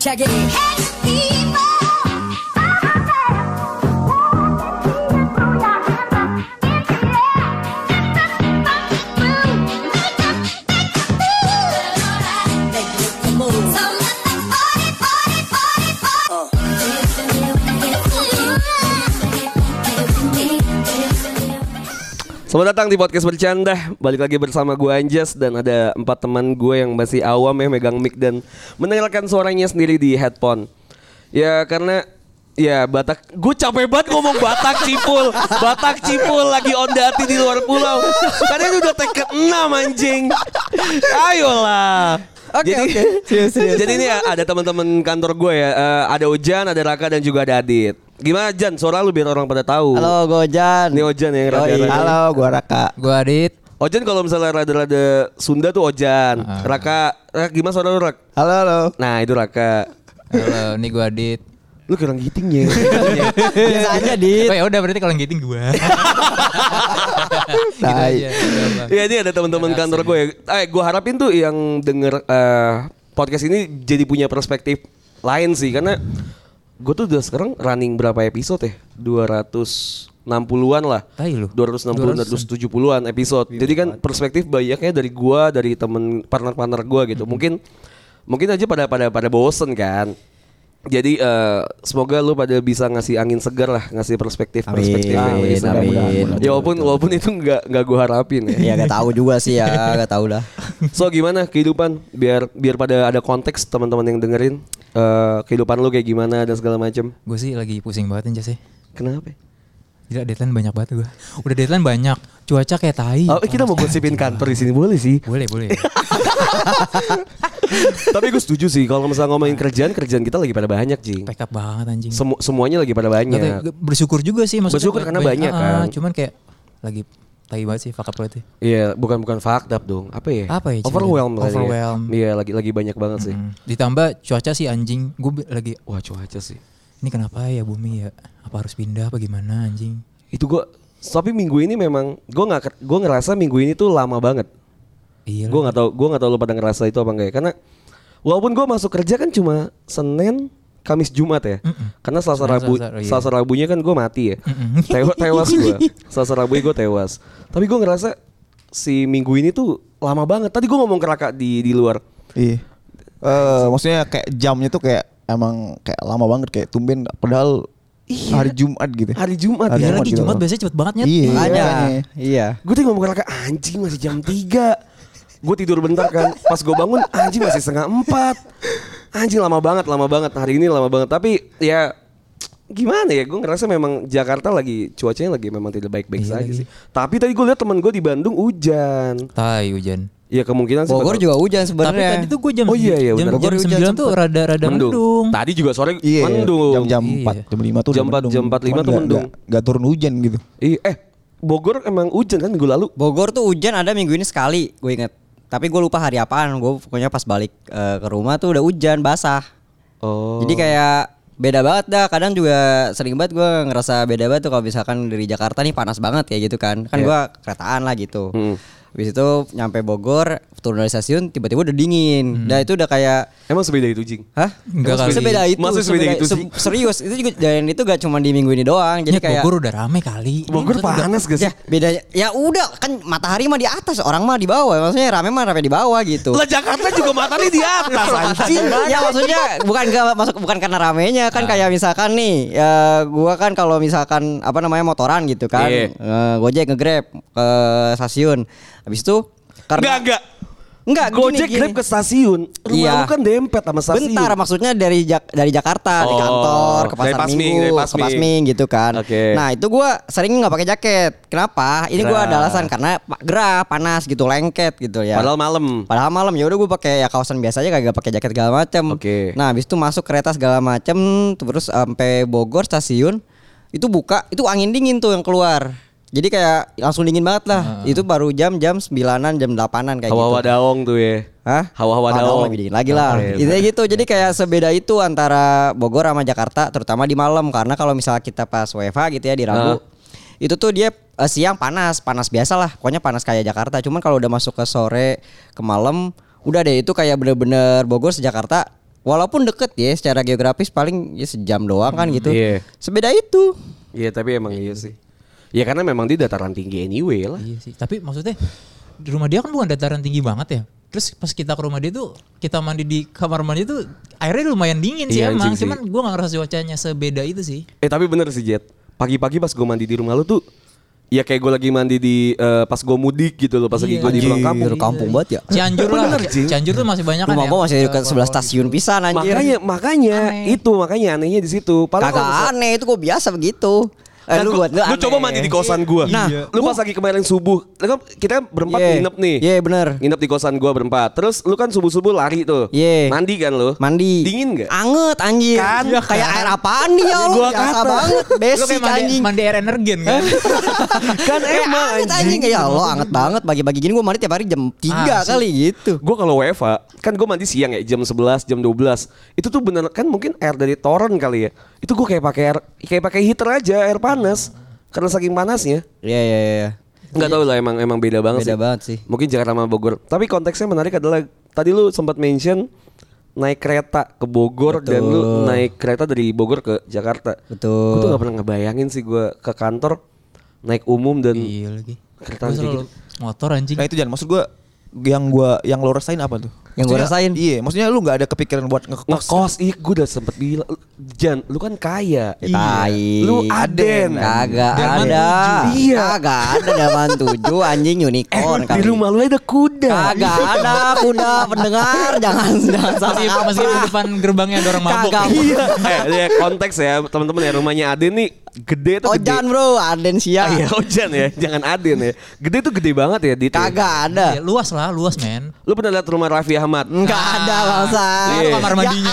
힘차게 Selamat datang di podcast bercanda. Balik lagi bersama gue Anjas dan ada 4 teman gue yang masih awam ya megang mic dan mendengarkan suaranya sendiri di headphone. Ya karena ya Batak, gue capek banget ngomong Batak Cipul. Batak Cipul lagi ondati di luar pulau. Karena ini udah take ke-6 anjing. Ayolah. Oke. Jadi ini ada teman-teman kantor gue ya. Ada Ojan, ada Raka dan juga ada Adit. Gimana Jan? Suara lu biar orang pada tahu. Halo, gue Ojan. Ini Ojan yang rada-rada. Halo, gue Raka. Gue Adit. Ojan kalau misalnya rada-rada Sunda tuh Ojan. Raka gimana suara lu Rak? Halo. Nah itu Raka. Halo, ini gue Adit. Lu kurang gitingnya. Biasa aja, Dit. Oh ya udah berarti kalau yang giting gue. Gitu aja. Ya ini ada teman-teman kantor gue. Gue harapin tuh yang denger podcast ini jadi punya perspektif lain sih karena gue tuh udah sekarang running berapa episode ya? 260-an lah. Tai lu. 260 270-an episode. Jadi kan perspektif banyaknya dari gue, dari temen partner-partner gue gitu. Mungkin aja pada bosen kan. Jadi semoga lu pada bisa ngasih angin segar lah, ngasih perspektif. Amin. Ya walaupun itu nggak gue harapin ya. Iya, gak tahu juga sih ya, gak tahu dah. So gimana kehidupan biar pada ada konteks teman-teman yang dengerin kehidupan lu kayak gimana dan segala macam. Gue sih lagi pusing banget Anjas ya. Kenapa? Gila deadline banyak banget gue. Udah deadline banyak. Cuaca kayak tai. Oh, kita mau gosipin kantor di sini boleh sih. Boleh. Tapi gue setuju sih kalau misalnya ngomongin kerjaan kita lagi pada banyak Jing. Pack up banget anjing. Semuanya lagi pada banyak. Bersyukur juga sih maksudnya. Bersyukur karena banyak kan. Cuman kayak lagi tai banget sih fuck up itu. Iya, bukan fucked up dong. Apa ya? Overwhelmed. Iya, lagi banyak banget sih. Ditambah cuaca sih anjing. Gue lagi wah cuaca sih. ini kenapa ya bumi ya? Apa harus pindah apa gimana anjing? Itu tapi minggu ini memang gue ngerasa minggu ini tuh lama banget. Iya. Gue nggak tahu lu pada ngerasa itu apa enggak ya? Karena walaupun gue masuk kerja kan cuma Senin, Kamis, Jumat ya. Karena Selasa Rabunya kan gue mati ya. Tewas gue. Selasa Rabunya gue tewas. Tapi gue ngerasa si minggu ini tuh lama banget. Tadi gue ngomong ke Raka di luar. Iya. Maksudnya kayak jamnya tuh kayak emang kayak lama banget kayak tumben padahal hari Jumat gitu. Hari Jumat Ya ya. lagi gitu. Jumat biasanya cepet banget nyet. Iya. Iya. Gue tadi ngomong ke Raka, anjing masih jam 3. Gue tidur bentar kan. Pas gue bangun anjing masih 3:30. Anjing lama banget. Hari ini lama banget. Tapi ya gimana ya, gue ngerasa memang Jakarta lagi cuacanya lagi memang tidak baik-baik saja sih. Tapi tadi gue lihat teman gue di Bandung hujan. Tai hujan. Ya kemungkinan sih Bogor juga hujan Tapi sebenarnya. tadi tuh gue jam benar. jam 9 tuh rada mendung. Tadi juga sore Iya. mendung. Jam Iya. 4, jam 5 tuh Jam 4, jam 4:05 tuh mendung. Gak turun hujan gitu. Bogor emang hujan kan minggu lalu. Bogor tuh hujan ada minggu ini sekali, gue inget. Tapi gue lupa hari apaan. Gue pokoknya pas balik ke rumah tuh udah hujan basah. Oh. Jadi kayak beda banget dah. Kadang juga sering banget gue ngerasa beda banget tuh kalau misalkan dari Jakarta nih panas banget kayak gitu kan. Kan gue keretaan lah gitu. Habis itu nyampe Bogor, turun dari stasiun tiba-tiba udah dingin. Nah itu udah kayak Emang sebeda itu Jing? hah? Enggak kali. Sebeda itu. Masa sebeda itu sih? Serius, itu juga dan itu gak cuma di minggu ini doang. Jadi kayak Bogor udah rame kali. Bogor panas gak sih? ya bedanya ya udah kan matahari mah di atas, orang mah di bawah. Maksudnya rame di bawah gitu. Lah Jakarta juga matahari di atas anjing. Ya maksudnya bukan karena ramenya kan kayak misalkan nih gua kan kalau misalkan apa namanya motoran gitu kan. Gojek nge-Grab ke stasiun. Habis itu karena Enggak, Gojek Grab ke stasiun. Rumah lu kan dempet sama stasiun. Bentar, maksudnya dari Jakarta di kantor ke pasar Minggu, ke Pasming gitu kan. Nah, itu gua sering enggak pakai jaket. Kenapa? Ini gua ada alasan karena gerah, panas gitu, lengket gitu ya. Padahal malam Ya udah gua pakai ya kaosan biasa aja, kagak pakai jaket segala macem. Nah, habis itu masuk kereta segala macem, terus sampai Bogor stasiun. Itu buka, itu angin dingin tuh yang keluar. Jadi kayak langsung dingin banget lah. Itu baru jam 9-an, jam 8-an kayak hawa-hawa gitu. daong tuh ya. Hah? Hawa-hawa daong lebih dingin lagi lah. Intinya gitu. Jadi kayak sebeda itu antara Bogor sama Jakarta, terutama di malam. Karena kalau misalnya kita pas WFH gitu ya di Rabu, itu tuh dia siang panas biasa lah. Pokoknya panas kayak Jakarta. Cuman kalau udah masuk ke sore, ke malam, udah deh itu kayak bener-bener Bogor se Jakarta Walaupun deket ya secara geografis paling ya sejam doang kan gitu. Iya. Sebeda itu. Iya tapi emang iya sih. Ya karena memang dia dataran tinggi anyway lah. Iya sih. Tapi maksudnya di rumah dia kan bukan dataran tinggi banget ya. Terus pas kita ke rumah dia tuh kita mandi di kamar mandi tuh airnya lumayan dingin sih Iya, emang. anjing sih. Cuman gue gak ngerasa cuacanya sebeda itu sih. Tapi bener sih Jet. Pagi-pagi pas gue mandi di rumah lu tuh ya kayak gue lagi mandi di pas gue mudik gitu loh. Pas lagi gue di pulang kampung. Kampung banget ya. Cianjur lah. Bener, Cing. Cianjur tuh masih banyak kan Rumah ya. gua masih dekat sebelah stasiun pisan anjir. Makanya makanya anehnya di situ. Padahal kalau Kagak aneh itu gua biasa begitu. Lu aneh. coba mandi di kosan gua. Nah, lu pas lagi kemarin subuh, lu kan kita berempat nginep nih. Iya bener. Nginep di kosan gua berempat. Terus lu kan subuh-subuh lari tuh. Iya. Mandi kan lu? Mandi. Dingin gak? Anget anjir. Kan? Ya, kayak air apaan nih ya Allah. Gua Biasa kata. banget. Lu Basic kayak anjing. mandi air energen kan. Kan emang Anget anjing. Ya Allah anget banget. Pagi-pagi gini gua mandi tiap hari jam 3 kali gitu. Gue kalau WFA kan gue mandi siang ya jam 11 jam 12 itu tuh bener kan mungkin air dari toren kali ya itu gue kayak pakai heater aja air panas karena saking panasnya Iya. nggak tahu lah emang beda banget Beda banget sih. mungkin Jakarta sama Bogor tapi konteksnya menarik adalah tadi lu sempat mention naik kereta ke Bogor dan lu naik kereta dari Bogor ke Jakarta Betul. gue tuh nggak pernah ngebayangin sih gue ke kantor naik umum dan Iya lagi. kereta Gua kayak selalu motor anjing. Nah itu Jan, maksud gue yang lo rasain apa tuh? Yang gua Maksudnya, rasain? Iya, maksudnya lu gak ada kepikiran buat ngekos. ngekos gue udah sempet bilang Jan lu kan kaya Tai. Lu Aden. Kagak Delman ada. 7. Iya. Kagak ada Delman 7 anjing unicorn di rumah lu ada kuda. Kagak ada kuda pendengar jangan salah Masih di depan gerbangnya ada orang mabok. Kagak. Ya konteks ya teman-teman ya rumahnya Aden nih gede tuh gede. Ojan bro, Aden Ah, iya siap. Ojan ya, jangan Aden ya. Gede tuh gede banget ya Dit. ya? Kagak ada. Ya, luas men. Lu pernah lihat rumah Raffi Ahmad? Enggak ada bangsa. Iya. Kamar mandinya.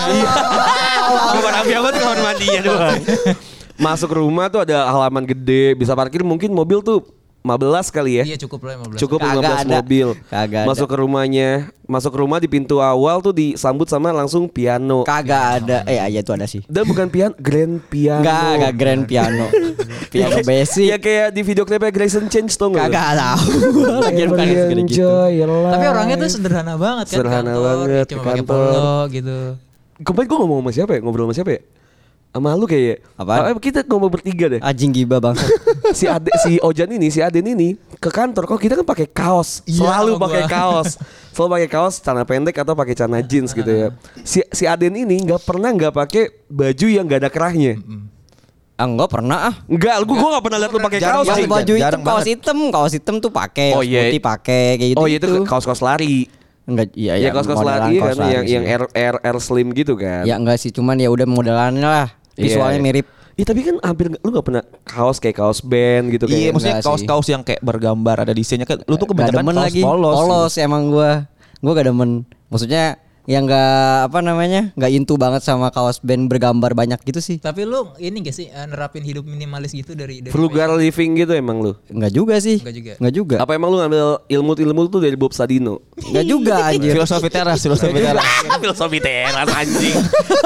Rumah Raffi Ahmad kamar mandinya doang. Masuk rumah tuh ada halaman gede, bisa parkir mungkin mobil tuh 15 kali ya. Iya cukup lah 15. Cukup Kagak 15 ada. mobil. Kagak ada. Masuk ke rumahnya, masuk ke rumah di pintu awal tuh disambut sama langsung piano. Kagak ada. Aja tuh ada sih. Dan bukan piano, grand piano. Enggak grand piano. Piano basic. Ya kayak di video klipnya Grayson Change tuh nggak? Kagak tahu. Lagian bukan segede gitu. Tapi orangnya tuh sederhana banget kan. Sederhana kantor, banget, Cuma ke pakai kantor. polo gitu. Kemarin gue ngomong sama siapa ya? Ngobrol sama siapa ya? Sama lu kayak Apaan? kita ngomong bertiga deh. Anjing giba bang. si Ojan ini, si Aden ini ke kantor kok kita kan pakai kaos, selalu sama pakai gua. kaos. Selalu pakai kaos celana pendek atau pakai celana jeans gitu ya. Si Aden ini nggak pernah nggak pakai baju yang nggak ada kerahnya. Enggak pernah ah. Enggak, gue nggak pernah lihat lu pakai Jarang kaos. Yang Cing. baju jarang hitam, banget. kaos hitam tuh pakai, Oh, kaos iya. putih pakai kayak gitu. Oh iya itu kaos-kaos lari. Enggak, iya Ya kaos-kaos modelan lari kaos kan yang sih. air slim gitu kan. Ya enggak sih, cuman ya udah modelannya lah. Visualnya Iya. mirip. Iya tapi kan hampir lu gak pernah kaos kayak kaos band gitu Iya, kayak. maksudnya enggak sih. kaos-kaus yang kayak bergambar ada desainnya kan. Lu tuh Gak kebanyakan demen kaos lagi. polos. Emang gua gak demen. Maksudnya yang gak apa namanya, gak into banget sama kaos band bergambar banyak gitu sih. Tapi lu ini gak sih nerapin hidup minimalis gitu dari Frugal living gitu emang lu. Enggak juga sih. Enggak juga. Enggak juga. Apa emang lu ngambil ilmu tuh dari Bob Sadino? Enggak juga anjir. Filosofi teras. Filosofi teras anjing.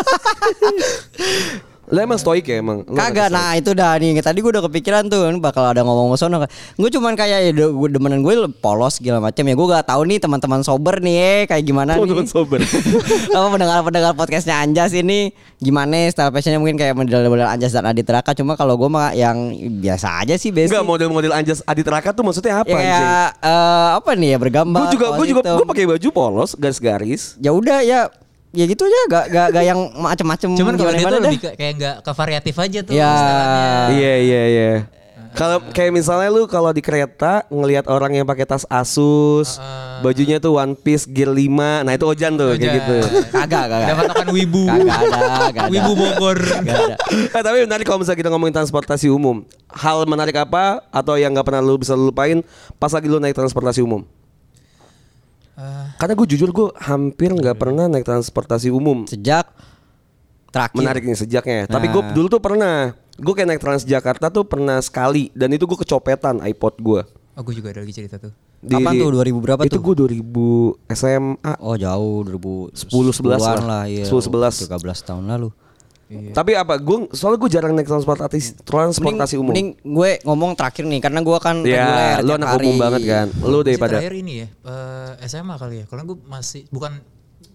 Lah emang stoik ya emang. Lu Kagak, kata nah itu dah nih. Tadi gue udah kepikiran tuh ini bakal ada ngomong sono. Gue cuman kayak ya gue demenan gue polos segala macam ya. Gue gak tahu nih teman-teman sober nih kayak gimana Teman-teman nih. sober. Apa pendengar podcastnya Anjas ini gimana style fashionnya mungkin kayak model-model Anjas dan Adit Raka. Cuma kalau gue mah yang biasa aja sih basic. Enggak model-model Anjas Adit Raka tuh maksudnya apa Ya, anjing? apa nih ya bergambar. Gue juga kaos hitam. gue pakai baju polos garis-garis. Ya udah ya gitu aja gak yang macem-macem. Cuman kalau dia gimana tuh dah. lebih kayak nggak ke variatif aja tuh Ya. istilahnya. Iya. Kalau kayak misalnya lu kalau di kereta ngelihat orang yang pakai tas Asus, bajunya tuh One Piece Gear 5. Nah, itu Ojan tuh kayak Ojan. gitu. Kagak. Ada patokan wibu. Kagak ada. Wibu Bogor. Gak ada. Tapi menarik kalau misalnya kita ngomongin transportasi umum. Hal menarik apa atau yang nggak pernah lu bisa lu lupain pas lagi lu naik transportasi umum? Karena gue jujur gue hampir nggak pernah naik transportasi umum. Sejak terakhir. Menarik nih sejaknya. Tapi gue dulu tuh pernah. Gue kayak naik Transjakarta tuh pernah sekali dan itu gue kecopetan iPod gue. Oh gue juga ada lagi cerita tuh. Kapan tuh 2000 berapa itu tuh? Itu gue 2000 SMA. Oh jauh 10-11 lah. lah iya. 10-11. 13 tahun lalu. Tapi apa? Soalnya gue jarang naik transportasi umum. Mending gue ngomong terakhir nih karena gue kan Ya, lu tiap anak hari. umum banget kan. Lu Masih daripada terakhir ini ya SMA kali ya. Kalau gue masih bukan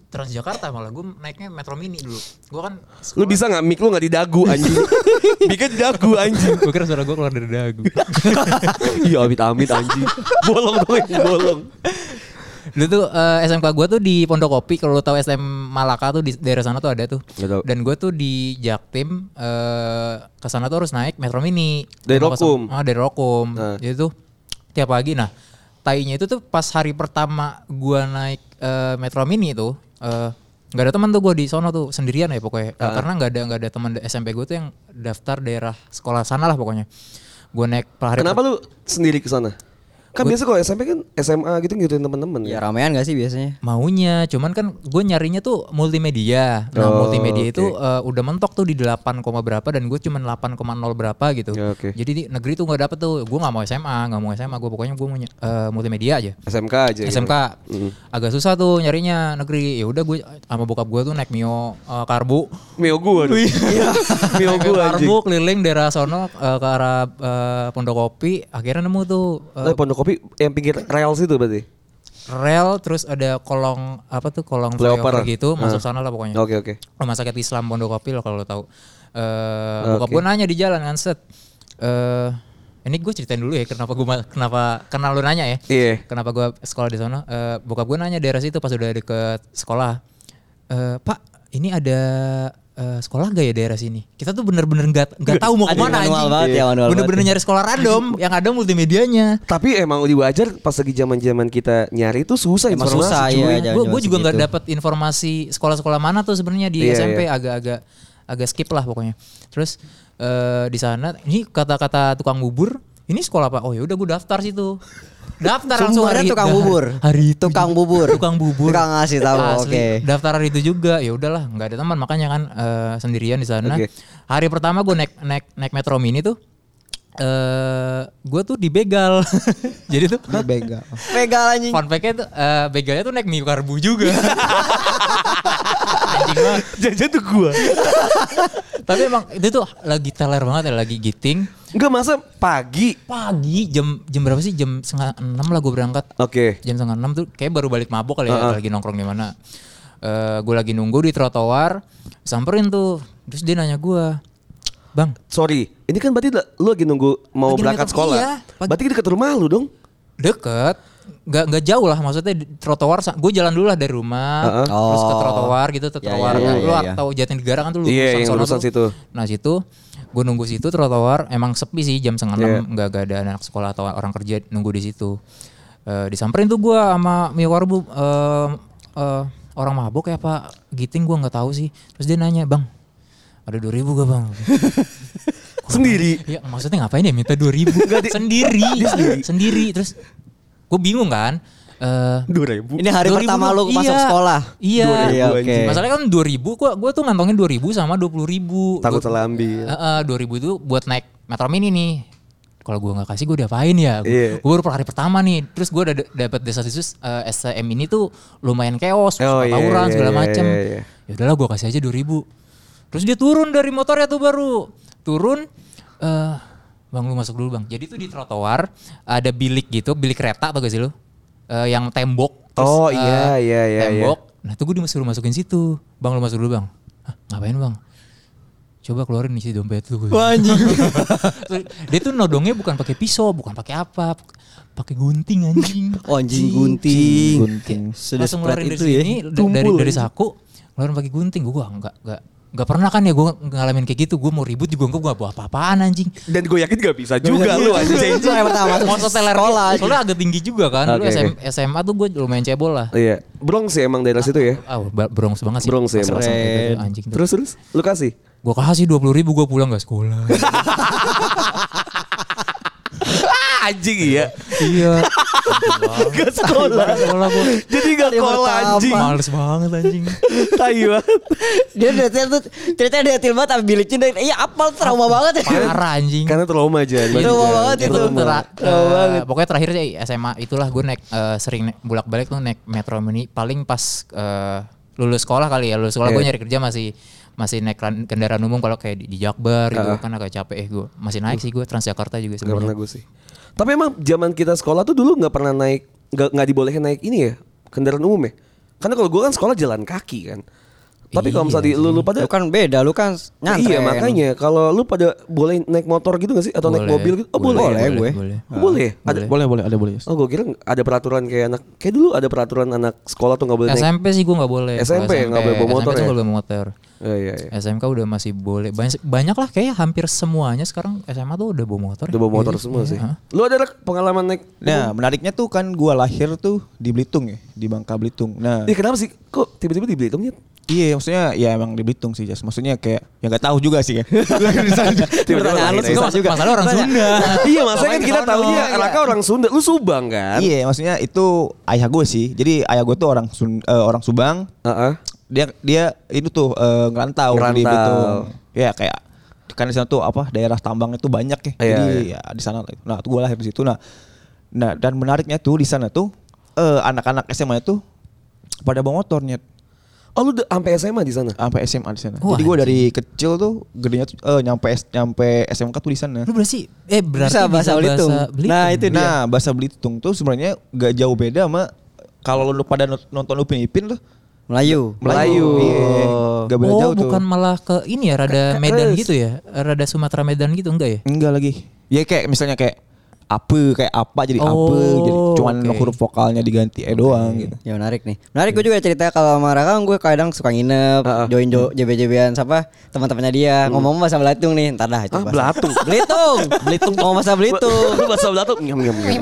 Transjakarta malah gue naiknya Metro Mini dulu. Gue kan Lu bisa nggak mic lu nggak di dagu anjing? Mic-nya di dagu anjing. gue kira suara gue keluar dari dagu. Iya amit-amit anjing. Bolong dong yang bolong. Dulu tuh SMK gue tuh di Pondokopi. Kalau lo tahu SM Malaka tuh di daerah sana tuh ada tuh. Nggak tahu. Dan gue tuh di Jaktim ke sana tuh harus naik Metro Mini. Dari Rokum? Dari Rokum. Jadi tuh tiap pagi. Nah, tainya itu tuh pas hari pertama gue naik Metro Mini itu nggak ada teman tuh gue di sono tuh sendirian ya pokoknya. Karena nggak ada teman SMP gue tuh yang daftar daerah sekolah sana lah pokoknya. Gue naik per hari. Kenapa lu sendiri ke sana? Kan biasa kalau SMP kan SMA gitu ngikutin teman-teman. Ya ramean gak sih biasanya? Maunya, cuman kan gue nyarinya tuh multimedia. Nah multimedia itu udah mentok tuh di 8, berapa dan gue cuman 8,0 berapa gitu. Jadi di negeri tuh nggak dapet tuh. Gue nggak mau SMA, gue pokoknya gue mau multimedia aja. SMK aja. SMK agak susah tuh nyarinya negeri. Ya udah gue sama bokap gue tuh naik Mio Karbu. Mio gue. Mio gue Karbu keliling daerah sono ke arah Pondokopi. Akhirnya nemu tuh. Pondokopi yang pinggir rel situ berarti. Rel terus ada kolong apa tuh kolong flyover gitu masuk sana lah pokoknya. Oke. Rumah sakit Islam Pondokopi lah kalau lo tahu. Bokap gue nanya di jalan kan set. Ini gue ceritain dulu ya kenapa karena lu nanya ya. Iya. Kenapa gue sekolah di sana? Bokap gue nanya daerah situ pas udah deket sekolah. Pak, ini ada sekolah gak ya daerah sini? Kita tuh bener-bener nggak tahu mau kemana anjing. Bener-bener nyari sekolah random yang ada multimedianya. Tapi emang wajar pas lagi zaman kita nyari itu susah emang informasi. Gue juga nggak dapat informasi sekolah-sekolah mana tuh sebenarnya di SMP. Agak skip lah pokoknya. Terus di sana ini kata-kata tukang bubur. Ini sekolah apa? Oh ya udah gue daftar situ. Daftar langsung hari tukang bubur. Hari itu tukang bubur. Tukang ngasih tahu. Oke. Daftar hari itu juga. Ya udahlah, nggak ada teman makanya kan sendirian di sana. Hari pertama gue naik Metro Mini tuh gue tuh dibegal. Jadi tuh begal anjing. Fun fact-nya tuh begalnya tuh naik Mio Karbu juga. Anjing banget. Jajan tuh gue. Tapi emang itu tuh lagi teler banget ya, lagi giting. Enggak, masa pagi jam berapa sih? Jam 5:30 lah gue berangkat. Oke. Jam 5:30 tuh kayak baru balik mabok kali ya, lagi nongkrong di mana. Gue lagi nunggu di trotoar, samperin tuh. Terus dia nanya gue, "Bang, sorry, ini kan berarti lu lagi nunggu mau berangkat sekolah. Iya, berarti dekat rumah lu dong?" Deket, nggak jauh lah, maksudnya di trotoar. Gue jalan dulu lah dari rumah, terus ke trotoar gitu, trotoar. Lu atau Jatinegara kan tuh lu yang lulusan situ. Nah situ, gue nunggu situ trotoar. Emang sepi sih jam 5:30, nggak ada anak sekolah atau orang kerja nunggu di situ. Disamperin tuh gue sama Mio Karbu, orang mabok ya Pak Giting, gue nggak tahu sih. Terus dia nanya, "Bang, ada 2.000 gak Bang?" Sendiri? Ya maksudnya ngapain ya minta 2.000? Sendiri. Terus gue bingung kan. 2.000? Ini hari pertama lu masuk sekolah? Iya. Oke. Masalahnya kan 2.000, gue tuh ngantongin 2.000 sama 20.000. Takut salah ambil. 2.000 itu buat naik Metro Mini nih. Kalau gue nggak kasih gue diapain ya? Gue baru hari pertama nih. Terus gue udah dapet desas-desus STM ini tuh lumayan chaos, tawuran segala macem. Ya udahlah gue kasih aja 2.000. Terus dia turun dari motornya tuh baru. Turun, "Bang, lu masuk dulu Bang." Jadi tuh di trotoar ada bilik gitu, bilik kereta atau gak sih lu? Yang tembok. Terus, iya. Tembok. Nah tuh gue disuruh masukin situ. "Bang, lu masuk dulu Bang." "Hah, ngapain Bang?" "Coba keluarin isi dompet tuh." Anjing. Dia tuh nodongnya bukan pakai pisau, bukan pakai apa, pakai gunting anjing. Oh, anjing gunting. Sudah langsung ngeluarin dari itu ya. sini, dari saku, ngeluarin pakai gunting. Gue nggak pernah kan ya gue ngalamin kayak gitu. Gue mau ribut juga gue nggak bawa apa-apaan anjing. Dan gue yakin gak bisa juga lu anjing. Itu yang pertama masuk sekolah. Soalnya agak tinggi juga kan. Lu SMA tuh gue lumayan cebol lah. Iya. Bronx sih emang daerah situ ya. Bronx banget sih. Bronx ya emang. Anjing. Terus lu kasih? Gue kasih 20.000, gue pulang gak sekolah. Anjing iya. Gak sekolah gue. Jadi gak sekolah anjing. Males banget anjing. Tai banget. Dia detail tuh, ceritanya detail banget, tapi biliknya iya apal, trauma banget ya. Parah anjing. Karena trauma aja. Trauma banget itu. Pokoknya terakhir sih SMA itulah gue naik sering bolak-balik tuh naik Metro Mini. Paling pas lulus sekolah kali ya. Lulus sekolah gue nyari kerja masih naik kendaraan umum. Kalau kayak di Jakbar gitu kan agak capek gue. Masih naik sih gue, Transjakarta juga sebenarnya. Gak pernah gue sih. Tapi emang zaman kita sekolah tuh dulu gak pernah naik, gak dibolehin naik ini ya, kendaraan umum ya? Karena kalau gue kan sekolah jalan kaki kan. Tapi kalau misalnya lu pada lu kan beda, lu kan nyantren. Iya makanya kalau lu pada boleh naik motor gitu gak sih atau naik mobil gitu? Oh boleh. Boleh. Boleh. Oh gue kira ada peraturan kayak dulu ada peraturan anak sekolah tuh nggak boleh naik. SMP sih gue nggak boleh. SMP nggak boleh bawa motor. SMP tuh ya. nggak boleh bawa motor. Iya. SMK udah masih boleh. Banyak lah kayaknya hampir semuanya sekarang SMA tuh udah bawa motor. Udah bawa motor semua sih. Lu ada pengalaman naik? Nah menariknya tuh kan gue lahir tuh di Belitung ya, di Bangka Belitung. Nah. Kenapa sih? Kok tiba-tiba di Belitung ya? Iya, maksudnya ya emang di Belitung sih, Jas. Maksudnya kayak ya nggak tahu juga sih ya. Pertanyaan lu susah juga. Masalah orang Sunda. Iya, maksudnya kan kita taunya Raka orang Sunda, lu Subang kan? Iya, maksudnya itu ayah gue sih. Jadi ayah gue tuh orang Subang. Dia itu tuh ngerantau di Belitung. Ya kayak kan di sana tuh daerah tambang itu banyak ya. Jadi ya di sana. Nah, tuh gue lahir di situ. Nah dan menariknya tuh di sana tuh anak-anak SMA itu pada bawa motornya. Oh lu sampai SMA di sana? Sampai SMA di sana. Jadi gue dari kecil tuh gedenya tuh nyampe SMK tuh di sana. Lu berarti bahasa Belitung. Nah, itu dia. Nah, bahasa Belitung tuh sebenarnya gak jauh beda sama kalau lu pada nonton Upin Ipin tuh Melayu. Iya. Gak beda jauh tuh. Bukan malah ke ini ya, rada Medan gitu ya? Rada Sumatera Medan gitu enggak ya? Enggak lagi. Ya kayak misalnya kayak apa jadi apa jadi cuman huruf vokalnya diganti doang gitu. Ya menarik nih. Menarik gue juga cerita kalau sama Raka gue kadang suka nginep, join JB-JB-an teman-temannya dia. Ngomong bahasa Belitung nih, entar dah coba. Belitung ngomong bahasa Belitung. Lu bahasa Belitung nyam.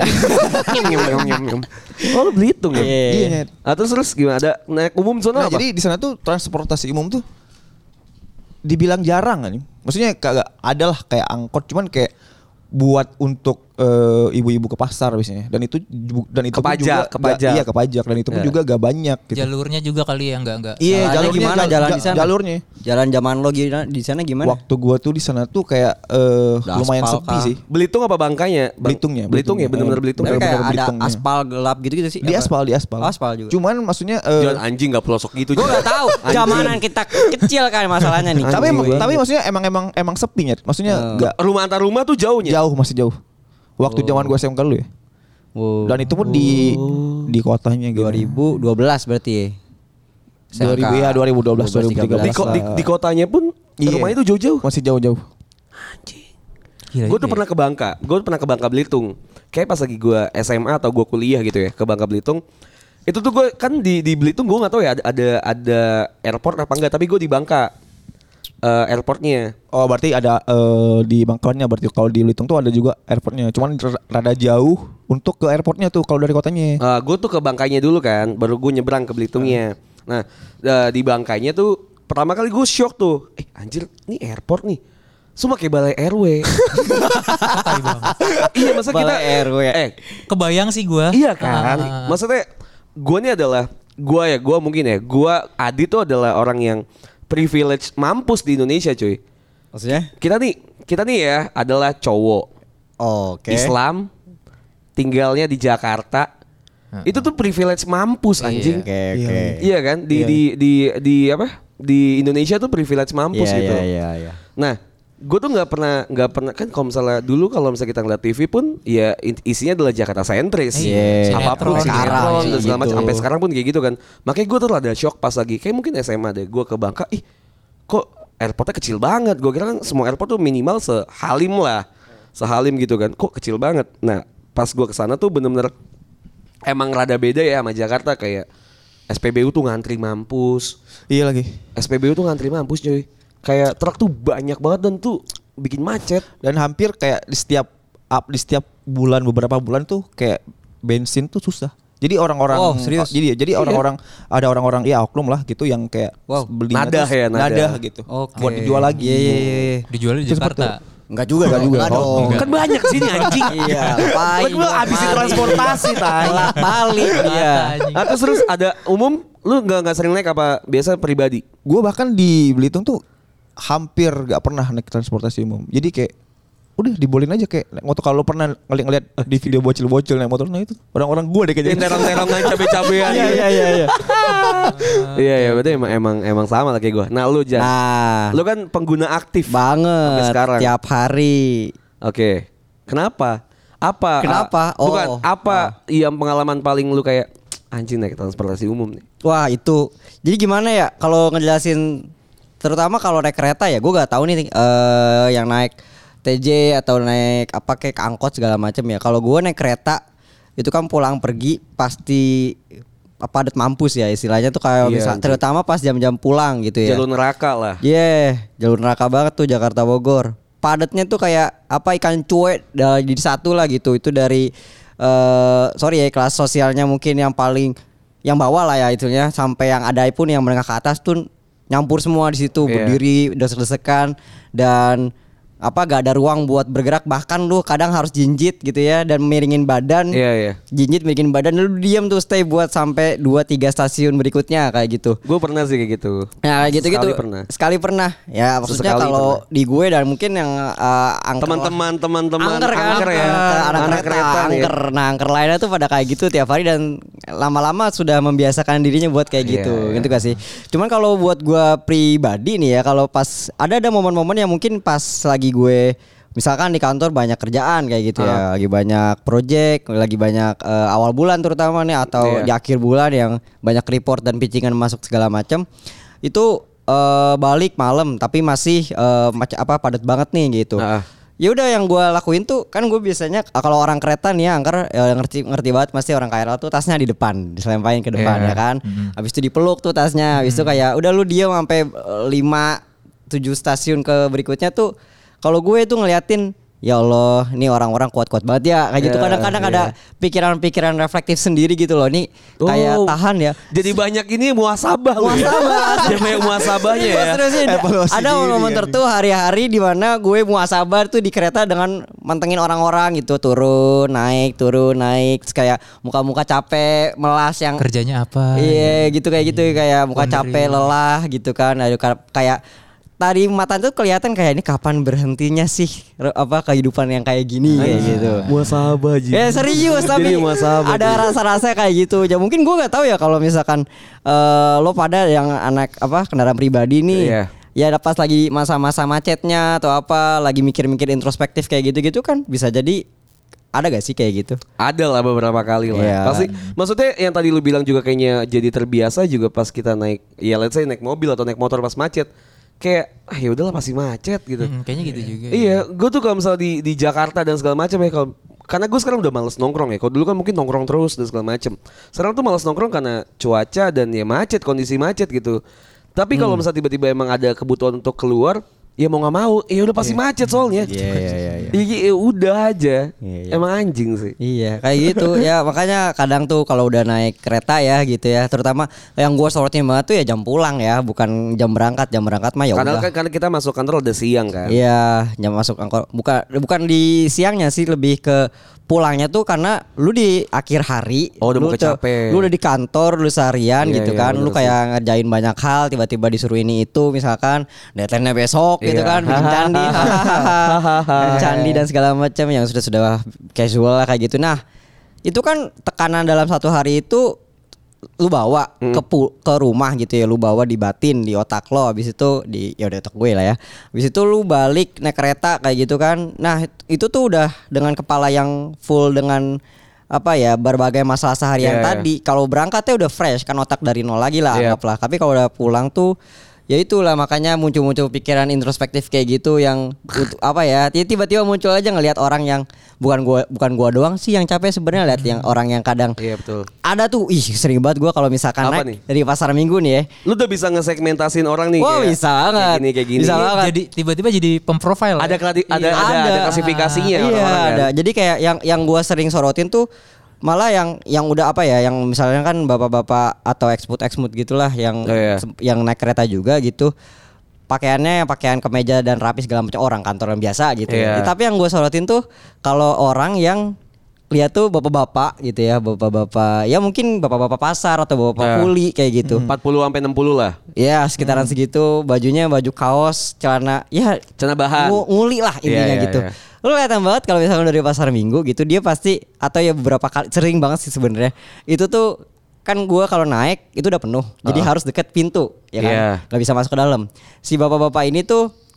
Oh lu Belitung ya? Iya. Terus gimana? Ada naik umum di sana apa? Jadi di sana tuh transportasi umum tuh dibilang jarang kan. Maksudnya kagak ada lah kayak angkot, cuman kayak buat untuk ibu-ibu ke pasar biasanya dan itu kepajak iya kepajak dan itu pun juga gak banyak gitu. Jalurnya juga kali ya enggak iya jalurnya gimana jalan di sana jalurnya jalan zaman lo di sana gimana waktu gua tuh di sana tuh kayak lumayan sepi sih. Belitung apa Bangkanya? Belitung ya bener-bener Belitung kayak ada aspal gelap gitu sih di aspal juga cuman maksudnya jalan anjing gak pelosok gitu gua gak tahu zamanan kita kecil kan masalahnya nih tapi maksudnya emang sepinya maksudnya enggak rumah antar rumah tuh masih jauh. Waktu zaman gue SMK dulu ya. Dan itu pun di kotanya gitu. 2012 berarti ya. 2012 2013. Di kotanya pun rumahnya tuh jauh-jauh. Masih jauh-jauh. Anjing. Gue tuh pernah ke Bangka. Gue pernah ke Bangka Belitung. Kayak pas lagi gue SMA atau gue kuliah gitu ya ke Bangka Belitung. Itu tuh gue kan di Belitung gue nggak tahu ya ada airport apa enggak. Tapi gue di Bangka. Airportnya. Oh berarti ada di Bangkanya. Berarti kalau di Belitung tuh ada juga airportnya. Cuman rada jauh untuk ke airportnya tuh kalau dari kotanya. Gue tuh ke Bangkanya dulu kan. Baru gue nyebrang ke Belitungnya. Nah di Bangkanya tuh pertama kali gue shock tuh. Anjir ini airport nih. Semua kayak balai RW. Iya masa kita balai RW. Kebayang sih gue. Iya kan. Maksudnya gue nih adalah gue mungkin ya. Gue Adi tuh adalah orang yang privilege mampus di Indonesia cuy. Maksudnya? Kita nih ya adalah cowok. Islam, tinggalnya di Jakarta. Itu tuh privilege mampus anjing. Iya kan? Di Indonesia tuh privilege mampus gitu. Iya. Nah, gue tuh nggak pernah kan kalau misalnya dulu kalau misalnya kita ngeliat TV pun ya isinya adalah Jakarta sentris. Apapun sinetron dan segala macam sampai sekarang pun kayak gitu kan. Makanya gue tuh rada shock pas lagi kayak mungkin SMA deh gue ke Bangka. Kok airportnya kecil banget. Gue kira kan semua airport tuh minimal sehalim gitu kan. Kok kecil banget. Nah, pas gue kesana tuh bener-bener emang rada beda ya sama Jakarta. Kayak SPBU tuh ngantri mampus. Iya lagi. SPBU tuh ngantri mampus cuy. Kayak truk tuh banyak banget dan tuh bikin macet. Dan hampir kayak di setiap bulan beberapa bulan tuh kayak bensin tuh susah. Jadi orang-orang jadi orang-orang ada orang-orang ya oknum lah gitu yang kayak beli nadah gitu. Buat dijual lagi. Iya. Dijual di Jakarta. Enggak juga. Kan banyak sini anjing. Iya, ngapain? Lu habisin transportasi tanya. Balik iya. Terus ada umum lu enggak sering naik apa biasa pribadi? Gua bahkan di Belitung tuh hampir gak pernah naik transportasi umum. Jadi kayak udah dibolehin aja kayak naik motor. Kalau pernah ngeliat di video bocil-bocil naik motor, nah itu orang-orang gue deh kayaknya. Terong-terong naik cabe-cabean. Iya. Iya, berarti emang sama lah kayak gue. Nah, lu Jan. Lu kan pengguna aktif banget sekarang. Tiap hari. Oke. Kenapa? Kenapa? Bukan, apa yang pengalaman paling lu kayak anjing naik transportasi umum nih. Wah itu, jadi gimana ya kalau ngejelasin, terutama kalau naik kereta ya, gue gak tahu nih yang naik TJ atau naik apa kayak angkot segala macam ya. Kalau gue naik kereta itu kan pulang pergi pasti padat mampus ya istilahnya tuh kayak misal, terutama pas jam-jam pulang gitu ya. Jalur neraka lah. Jalur neraka banget tuh Jakarta Bogor. Padatnya tuh kayak apa ikan cuek di satu lah gitu. Itu dari sorry ya kelas sosialnya mungkin yang bawah lah ya itunya, sampai yang ada pun yang menengah ke atas tuh nyampur semua di situ, berdiri desek-desekan dan gak ada ruang buat bergerak, bahkan lu kadang harus jinjit gitu ya dan miringin badan. Jinjit miringin badan, lu diam tuh stay buat sampai 2-3 stasiun berikutnya kayak gitu. Gue pernah sih kayak gitu. Nah kayak gitu-gitu. Sekali pernah. Ya maksudnya kalau di gue dan mungkin yang teman-teman angker ya. Anak kereta angker. Nah angker lainnya tuh pada kayak gitu tiap hari dan lama-lama sudah membiasakan dirinya buat kayak gitu. Gitu gak sih? Cuman kalau buat gue pribadi nih ya, kalau pas ada momen-momen yang mungkin pas lagi gue misalkan di kantor banyak kerjaan kayak gitu ya, lagi banyak project, lagi banyak awal bulan terutama nih atau di akhir bulan yang banyak report dan pitchingan masuk segala macam, itu balik malam tapi masih padat banget nih gitu. Ya udah yang gue lakuin tuh kan gue biasanya kalau orang kereta nih ya angker ngerti banget, pasti orang KRL tuh tasnya di depan, diselempain ke depan ya kan. Habis itu dipeluk tuh tasnya, habis itu kayak udah lu diam sampai 5-7 stasiun ke berikutnya tuh. Kalau gue tuh ngeliatin, ya Allah, ini orang-orang kuat-kuat banget ya. Kayak gitu kadang-kadang ada pikiran-pikiran reflektif sendiri gitu loh. Nih kayak tahan ya. Jadi banyak ini muasabah. Jadi banyak muasabahnya ya. Ada momen tertentu hari-hari di mana gue muasabah tuh di kereta dengan mantengin orang-orang gitu, turun naik. Terus kayak muka-muka capek, melas yang kerjanya apa? Iya gitu kayak gitu, kayak muka capek, lelah gitu kan. Kayak tadi mata tuh kelihatan kayak ini kapan berhentinya sih kehidupan yang kayak gini kayak gitu. Muasabah aja. Ya serius tapi ada rasa-rasa kayak gitu. Ya mungkin gue nggak tahu ya kalau misalkan lo pada yang anak kendaraan pribadi nih. Ya pas lagi masa-masa macetnya atau lagi mikir-mikir introspektif kayak gitu-gitu kan bisa jadi ada gak sih kayak gitu? Ada lah beberapa kali lah. Pasti maksudnya yang tadi lu bilang juga kayaknya jadi terbiasa juga pas kita naik, ya let's say naik mobil atau naik motor pas macet. Kayak ya udahlah pasti macet gitu. Kayaknya gitu juga. Iya, gue tuh kalau misalnya di Jakarta dan segala macam ya, karena gue sekarang udah males nongkrong ya. Kalau dulu kan mungkin nongkrong terus dan segala macam. Sekarang tuh males nongkrong karena cuaca dan ya macet, kondisi macet gitu. Tapi kalau misalnya tiba-tiba emang ada kebutuhan untuk keluar, ya mau nggak mau, ya udah pasti macet soalnya. Iya, udah aja. Emang anjing sih. Iya, kayak gitu. Ya makanya kadang tuh kalau udah naik kereta ya gitu ya, terutama yang gue sorotin banget tuh ya jam pulang ya, bukan jam berangkat. Jam berangkat mah ya udah. Karena kita masuk kantor udah siang kan. Iya, jam masuk kantor bukan di siangnya sih, lebih ke pulangnya tuh karena lu di akhir hari, lu udah di kantor lu seharian gitu kan, lu kayak ngerjain banyak hal, tiba-tiba disuruh ini itu, misalkan deadline-nya besok gitu kan, bikin candi, candi dan segala macam yang sudah casual lah kayak gitu. Nah itu kan tekanan dalam satu hari itu lu bawa ke rumah gitu ya, lu bawa di batin, di otak lo, habis itu di otak gue lah ya, habis itu lu balik naik kereta kayak gitu kan. Nah itu tuh udah dengan kepala yang full dengan berbagai masalah seharian tadi. Kalau berangkatnya udah fresh kan, otak dari nol lagi lah anggaplah. Tapi kalau udah pulang tuh ya itulah makanya muncul pikiran introspektif kayak gitu yang tiba-tiba muncul aja ngelihat orang yang bukan gua doang sih yang capek sebenarnya, lihat yang orang yang kadang betul. Ada tuh sering banget gua kalau misalkan naik dari pasar Minggu nih ya. Lu udah bisa ngesegmentasin orang nih. Wah, bisa banget. Kayak gini. Bisa banget. Jadi tiba-tiba jadi pemprofile. Ada klasifikasinya orang-orang kan. Ada. Jadi kayak yang gua sering sorotin tuh malah yang udah yang misalnya kan bapak-bapak atau eksmut gitulah yang naik kereta juga gitu, pakaiannya pakaian kemeja dan rapi segala macam, orang kantor yang biasa gitu. Tapi yang gue sorotin tuh kalau orang yang lihat tuh bapak-bapak gitu ya, bapak-bapak ya mungkin bapak-bapak pasar atau bapak kuli kayak gitu. 40-60 lah. Ya sekitaran segitu, bajunya baju kaos, celana bahan. Nguli lah intinya gitu. Lu kelihatan banget kalau misalnya dari pasar Minggu gitu, dia pasti atau ya beberapa kali, sering banget sih sebenarnya. Itu tuh kan gue kalau naik itu udah penuh, jadi harus deket pintu ya kan, nggak bisa masuk ke dalam. Si bapak-bapak ini tuh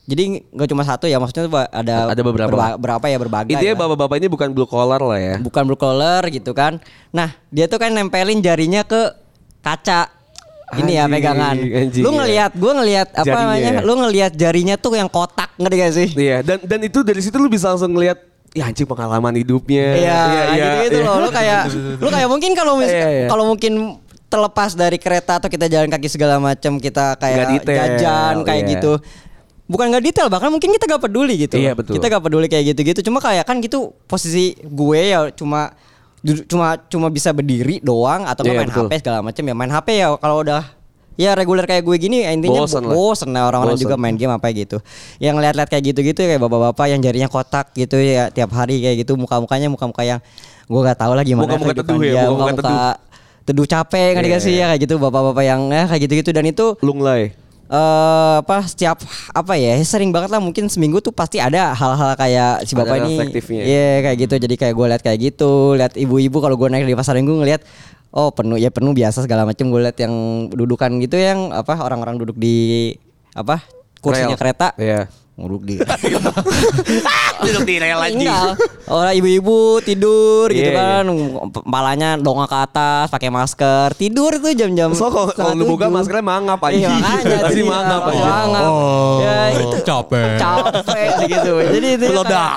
Jadi nggak cuma satu ya, maksudnya ada beberapa. Berbagai. Intinya bapak-bapak ini bukan blue collar lah ya. Bukan blue collar gitu kan. Nah, dia tuh kan nempelin jarinya ke kaca. Ini ya pegangan. Lu ngelihat, gue ngelihat apa jarinya. namanya? Lu ngelihat jarinya tuh yang kotak, ngerti gak sih? Iya, dan itu dari situ lu bisa langsung ngelihat ya anjing pengalaman hidupnya. Iya, gitu loh. Lu kayak mungkin kalau mungkin terlepas dari kereta atau kita jalan kaki segala macam, kita kayak jajan kayak gitu. Bukan nggak detail, bahkan mungkin kita gak peduli gitu. Iya, betul. Kita gak peduli kayak gitu-gitu. Cuma kayak kan gitu posisi gue ya cuma bisa berdiri doang atau main betul. HP segala macam ya. Main HP ya kalau udah ya reguler kayak gue gini intinya bosen lah orang-orang juga main game apa gitu. Yang lihat-lihat kayak gitu-gitu kayak bapak-bapak yang jarinya kotak gitu ya tiap hari kayak gitu, muka-mukanya muka-muka yang gue gak tahu lah gimana. Muka-muka teduh ya, muka-muka teduh capek nggak dikasih ya kayak gitu bapak-bapak yang kayak gitu-gitu. Dan itu lunglai. Setiap sering banget lah, mungkin seminggu tuh pasti ada hal-hal kayak si bapak ini kayak gitu. Jadi kayak gue lihat kayak gitu, lihat ibu-ibu kalau gue naik di pasar minggu ngelihat penuh biasa segala macam. Gue lihat yang dudukan gitu yang orang-orang duduk di kursinya kereta. Iya. Duduk di duduk di rel anjing. Orang ibu-ibu tidur gitu kan, kepalanya dongak ke atas, pakai masker, tidur tuh jam-jam. So kalau lu buka maskernya mangap anjing. Iya makanya jadi mangap aja. Ya itu capek gitu. Jadi itu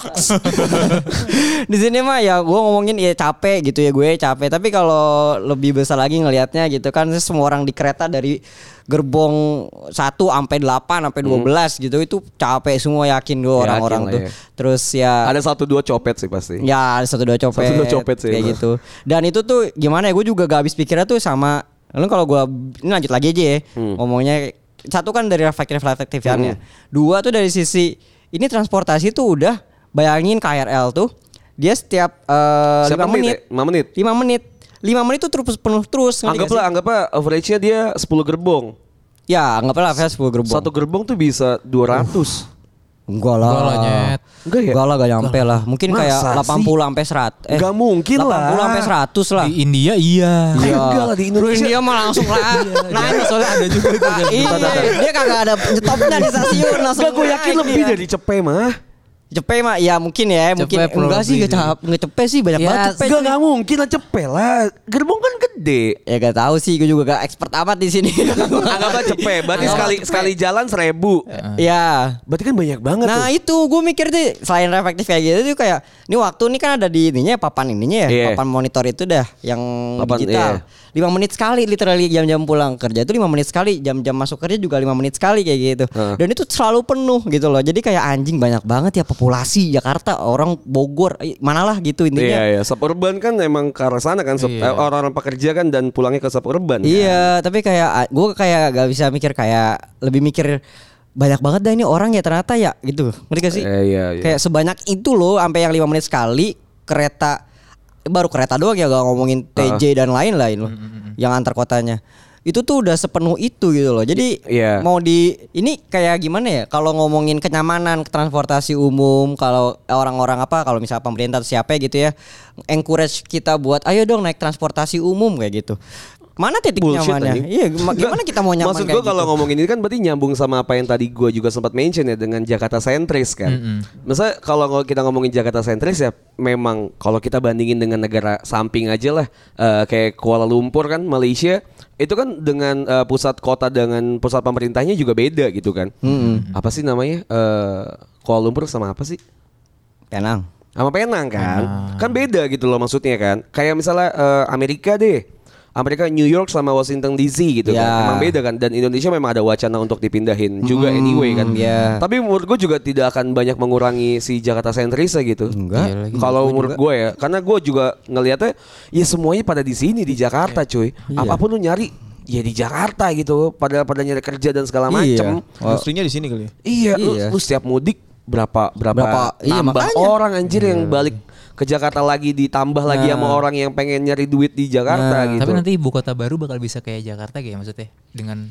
di sini mah ya gue ngomongin ya capek gitu ya, gue capek. Tapi kalau lebih besar lagi ngelihatnya gitu kan, semua orang di kereta dari gerbong 1 sampai 8 sampai 12 gitu itu capek semua, yakin gue orang-orang tuh. Ya. Terus ya ada 1-2 copet sih pasti. Ya ada 1-2 copet sih kayak gitu. Dan itu tuh gimana ya, gue juga gak habis pikirnya tuh sama. Lalu kalau gue ini lanjut lagi aja ya ngomongnya. Satu kan dari reflektifnya. 2 tuh dari sisi ini transportasi tuh udah bayangin KRL tuh dia setiap 5 menit 5 menit tuh terus penuh terus. Anggaplah average-nya dia 10 gerbong. Ya anggaplah average 10 gerbong. Satu gerbong tuh bisa 200. Enggak lah. Enggak lah gak nyampe lah. Mungkin kayak 80 sampai 100. Enggak mungkin lah. 80 sampai 100 lah. Di India iya. Enggak lah di Indonesia. India mah langsung lah. Nah, soalnya ada juga itu. Iya. Dia kagak ada stopnya di stasiun langsung. Gue yakin lebih dari Cepe mah. Cepe mah ya mungkin ya, mungkin enggak sih nggak Cepe sih banyak banget Cepe. Enggak mungkin lah Cepe lah. Gerbong kan gede. Ya gak tahu sih, gue juga gak expert amat di sini. Anggaplah Cepe, berarti sekali jalan 1.000. Ya, berarti kan banyak banget tuh. Nah itu gue mikir tuh selain reflektif kayak gitu tuh kayak ini waktu ini kan ada di ininya papan ininya ya, papan monitor itu dah yang digital. 5 menit sekali literally jam-jam pulang kerja itu 5 menit sekali, jam-jam masuk kerja juga 5 menit sekali kayak gitu. Dan itu selalu penuh gitu loh. Jadi kayak anjing banyak banget ya populasi Jakarta, orang Bogor, manalah gitu intinya. Iya, suburban kan emang ke arah sana kan, orang-orang pekerja kan dan pulangnya ke suburban. Iya, kan? Tapi kayak gue kayak gak bisa mikir, kayak lebih mikir banyak banget dah ini orang ya ternyata ya gitu. Ngerti gak sih? Iya. Kayak sebanyak itu loh, sampai yang 5 menit sekali kereta, baru kereta doang ya, gak ngomongin TJ dan lain-lain loh yang antar kotanya. Itu tuh udah sepenuh itu gitu loh. Jadi mau ini kayak gimana ya, kalau ngomongin kenyamanan transportasi umum, kalau orang-orang kalau misalnya pemerintah atau siapa gitu ya encourage kita buat ayo dong naik transportasi umum kayak gitu. Mana titik nyamannya? Iya, gimana kita mau nyaman? Maksud gue kalau ngomongin ini kan berarti nyambung sama apa yang tadi gue juga sempat mention ya dengan Jakarta sentris kan. Misalnya kalau kita ngomongin Jakarta sentris ya memang kalau kita bandingin dengan negara samping aja lah, kayak Kuala Lumpur kan, Malaysia, itu kan dengan pusat kota dengan pusat pemerintahnya juga beda gitu kan. Apa sih namanya? Kuala Lumpur sama apa sih? Penang. Sama Penang kan. Kan beda gitu loh maksudnya kan. Kayak misalnya Amerika deh. Amerika, New York sama Washington DC gitu kan. Emang beda kan. Dan Indonesia memang ada wacana untuk dipindahin juga anyway kan. Tapi menurut gue juga tidak akan banyak mengurangi si Jakarta sentrisnya gitu. Enggak. Kalau menurut gue ya, karena gue juga ngelihatnya ya semuanya pada di sini di Jakarta cuy. Apapun lu nyari ya di Jakarta gitu. Pada nyari kerja dan segala macam. Industrinya di sini kali ya. Iya. Lu setiap mudik berapa nambah orang anjir yang balik ke Jakarta lagi, ditambah lagi sama orang yang pengen nyari duit di Jakarta gitu. Tapi nanti ibu kota baru bakal bisa kayak Jakarta kayak maksudnya dengan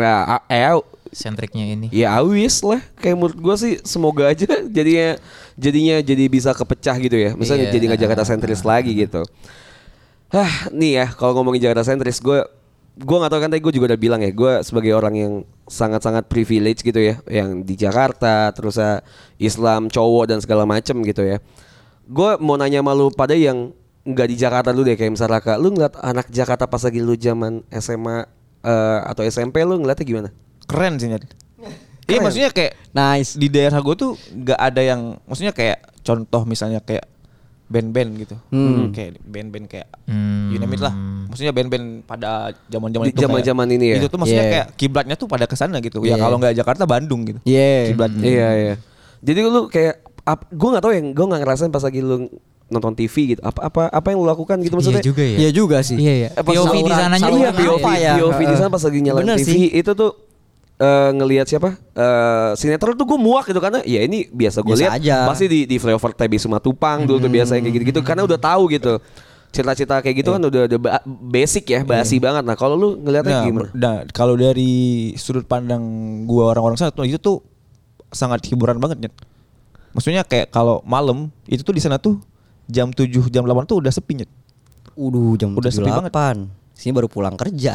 sentriknya ini. Ya awis lah, kayak menurut gue sih semoga aja jadinya jadi bisa kepecah gitu ya. Misalnya jadi nggak Jakarta sentris lagi gitu. Nih ya kalau ngomongin Jakarta sentris, gue gue nggak tahu kan tadi gue juga udah bilang ya, gue sebagai orang yang sangat-sangat privilege gitu ya, yang di Jakarta, terus Islam, cowok dan segala macem gitu ya. Gue mau nanya sama lu pada yang nggak di Jakarta dulu deh, kayak misalnya Kak, lu ngeliat anak Jakarta pas lagi lu zaman SMA atau SMP, lu ngeliatnya gimana? Keren sih Nyet. Iya maksudnya kayak nice. Di daerah gue tuh nggak ada yang, maksudnya kayak contoh misalnya kayak band-band gitu, kayak band-band kayak you name it lah. Maksudnya band-band pada zaman-zaman itu, zaman ini ya. Itu tuh maksudnya kayak kiblatnya tuh pada kesana gitu. Ya kalau nggak Jakarta, Bandung gitu. Kiblatnya. Iya. Jadi lu kayak, gue nggak tahu ya, gue nggak ngerasain pas lagi lu nonton TV gitu. Apa yang lu lakukan gitu maksudnya? Iya juga ya. Iya juga sih. Iya. POV di sananya iya, POV di sana pas lagi nyalain TV itu tuh. Ngelihat siapa sinetron tuh gue muak gitu karena ya ini biasa gue lihat pasti di flyover TB Simatupang dulu tuh biasa kayak gitu-gitu karena udah tahu gitu cerita-cerita kayak gitu kan udah basic ya, basi banget. Nah kalau lu ngelihatnya gimana? Nah kalau dari sudut pandang gue orang-orang sana tuh itu tuh sangat hiburan banget Nyet. Maksudnya kayak kalau malam itu tuh di sana tuh jam 7 jam 8 tuh udah sepi Nyet. Jam udah 7, sepi banget. Sini baru pulang kerja.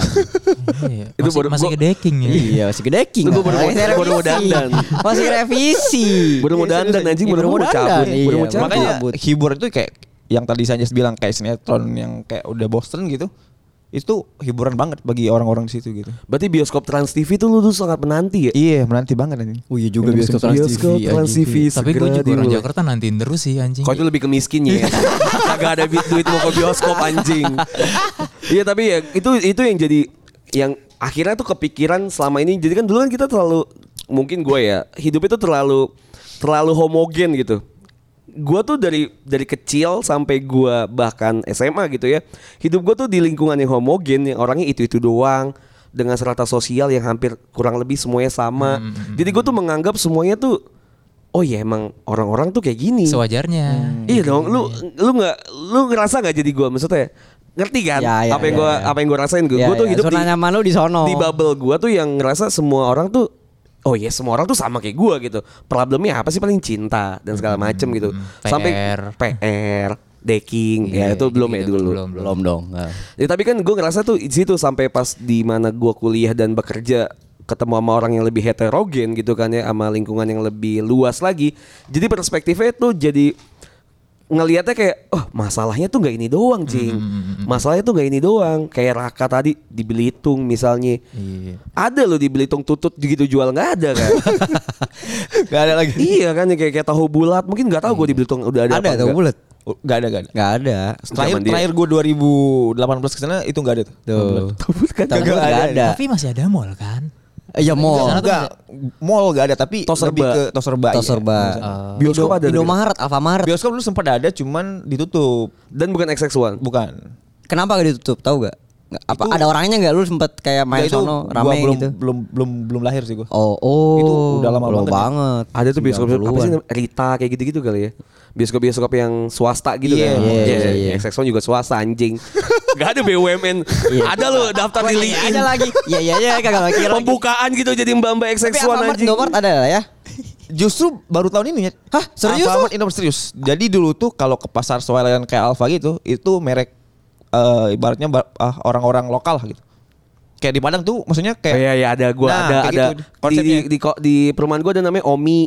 Itu masih gedeking ya. Iya, masih gedeking. Itu baru mau dandan. Masih revisi. Baru mau dandan anjing, baru mau cabut. Makanya hiburan itu kayak yang tadi saya bilang kayak sinetron yang kayak udah bosen gitu. Itu hiburan banget bagi orang-orang di situ gitu. Berarti bioskop Trans TV tuh lu tuh sangat menanti ya? Iya, menanti banget anjing. Oh iya juga bioskop Trans TV. Tapi gue juga orang Jakarta nantiin terus sih anjing. Kok itu lebih ke miskinnya ya? Kagak ada duit mau ke bioskop anjing. Iya tapi ya itu yang jadi yang akhirnya tuh kepikiran selama ini. Jadi kan dulu kan kita terlalu, mungkin gue ya, hidup itu terlalu homogen gitu. Gue tuh dari kecil sampai gue bahkan SMA gitu ya, hidup gue tuh di lingkungan yang homogen, yang orangnya itu doang, dengan strata sosial yang hampir kurang lebih semuanya sama. Jadi gue tuh menganggap semuanya tuh, oh ya emang orang-orang tuh kayak gini. Sewajarnya. Iya dong, lu ngerasa nggak jadi gue, maksudnya ngerti kan? Apa yang gue rasain gue tuh hidup zona nyaman lu di sono. Di bubble gue tuh yang ngerasa semua orang tuh, oh iya semua orang tuh sama kayak gue gitu. Problemnya apa sih, paling cinta dan segala macem gitu. Sampai PR, dating, ya itu belum ya dulu. Belum dong. Ya, tapi kan gue ngerasa tuh di situ sampai pas di mana gue kuliah dan bekerja, ketemu sama orang yang lebih heterogen gitu kan ya, sama lingkungan yang lebih luas lagi. Jadi perspektifnya tuh jadi ngelihatnya kayak, oh masalahnya tuh nggak ini doang Cing, masalahnya tuh nggak ini doang. Kayak Raka tadi di Belitung misalnya, ada loh di Belitung tutut gitu jual, nggak ada kan? Nggak ada lagi. Iya kan, kayak tahu bulat, mungkin nggak tahu gue di Belitung udah ada. Ada tahu bulat? Nggak ada. Terakhir gue 2018 kesana itu nggak ada tuh. Tahu bulat nggak ada. Tapi masih ada mall kan? Iya mall. Mall gak ada, tapi lebih ke Toserba. Bioskop ada. Indomaret, Alfamaret. Bioskop dulu sempat ada, cuman ditutup. Dan bukan XX1. Bukan. Kenapa gak ditutup? Tahu gak? Apa ada orangnya nggak? Lu sempet kayak main sono rame gitu? Belum lahir sih gua. Oh. Itu udah lama banget. Ada tuh bioskop apa sih, Rita kayak gitu-gitu kali ya. Bioskop yang swasta gitu kan. Iya. XX1 juga swasta anjing. Gak ada BUMN. Ada loh daftar di LinkedIn. Ada lagi. Iya kagak kira. Pembukaan gitu jadi Mbak XX1 anjing. Indomaret ada lah ya. Justru baru tahun ini ya. Hah? Serius? Indomaret serius. Jadi dulu tuh kalau ke pasar swalayan kayak Alfa gitu, itu merek ibaratnya orang-orang lokal gitu. Kayak di Padang tuh maksudnya kayak iya ada ada gitu. Di perumahan gua ada namanya Omi.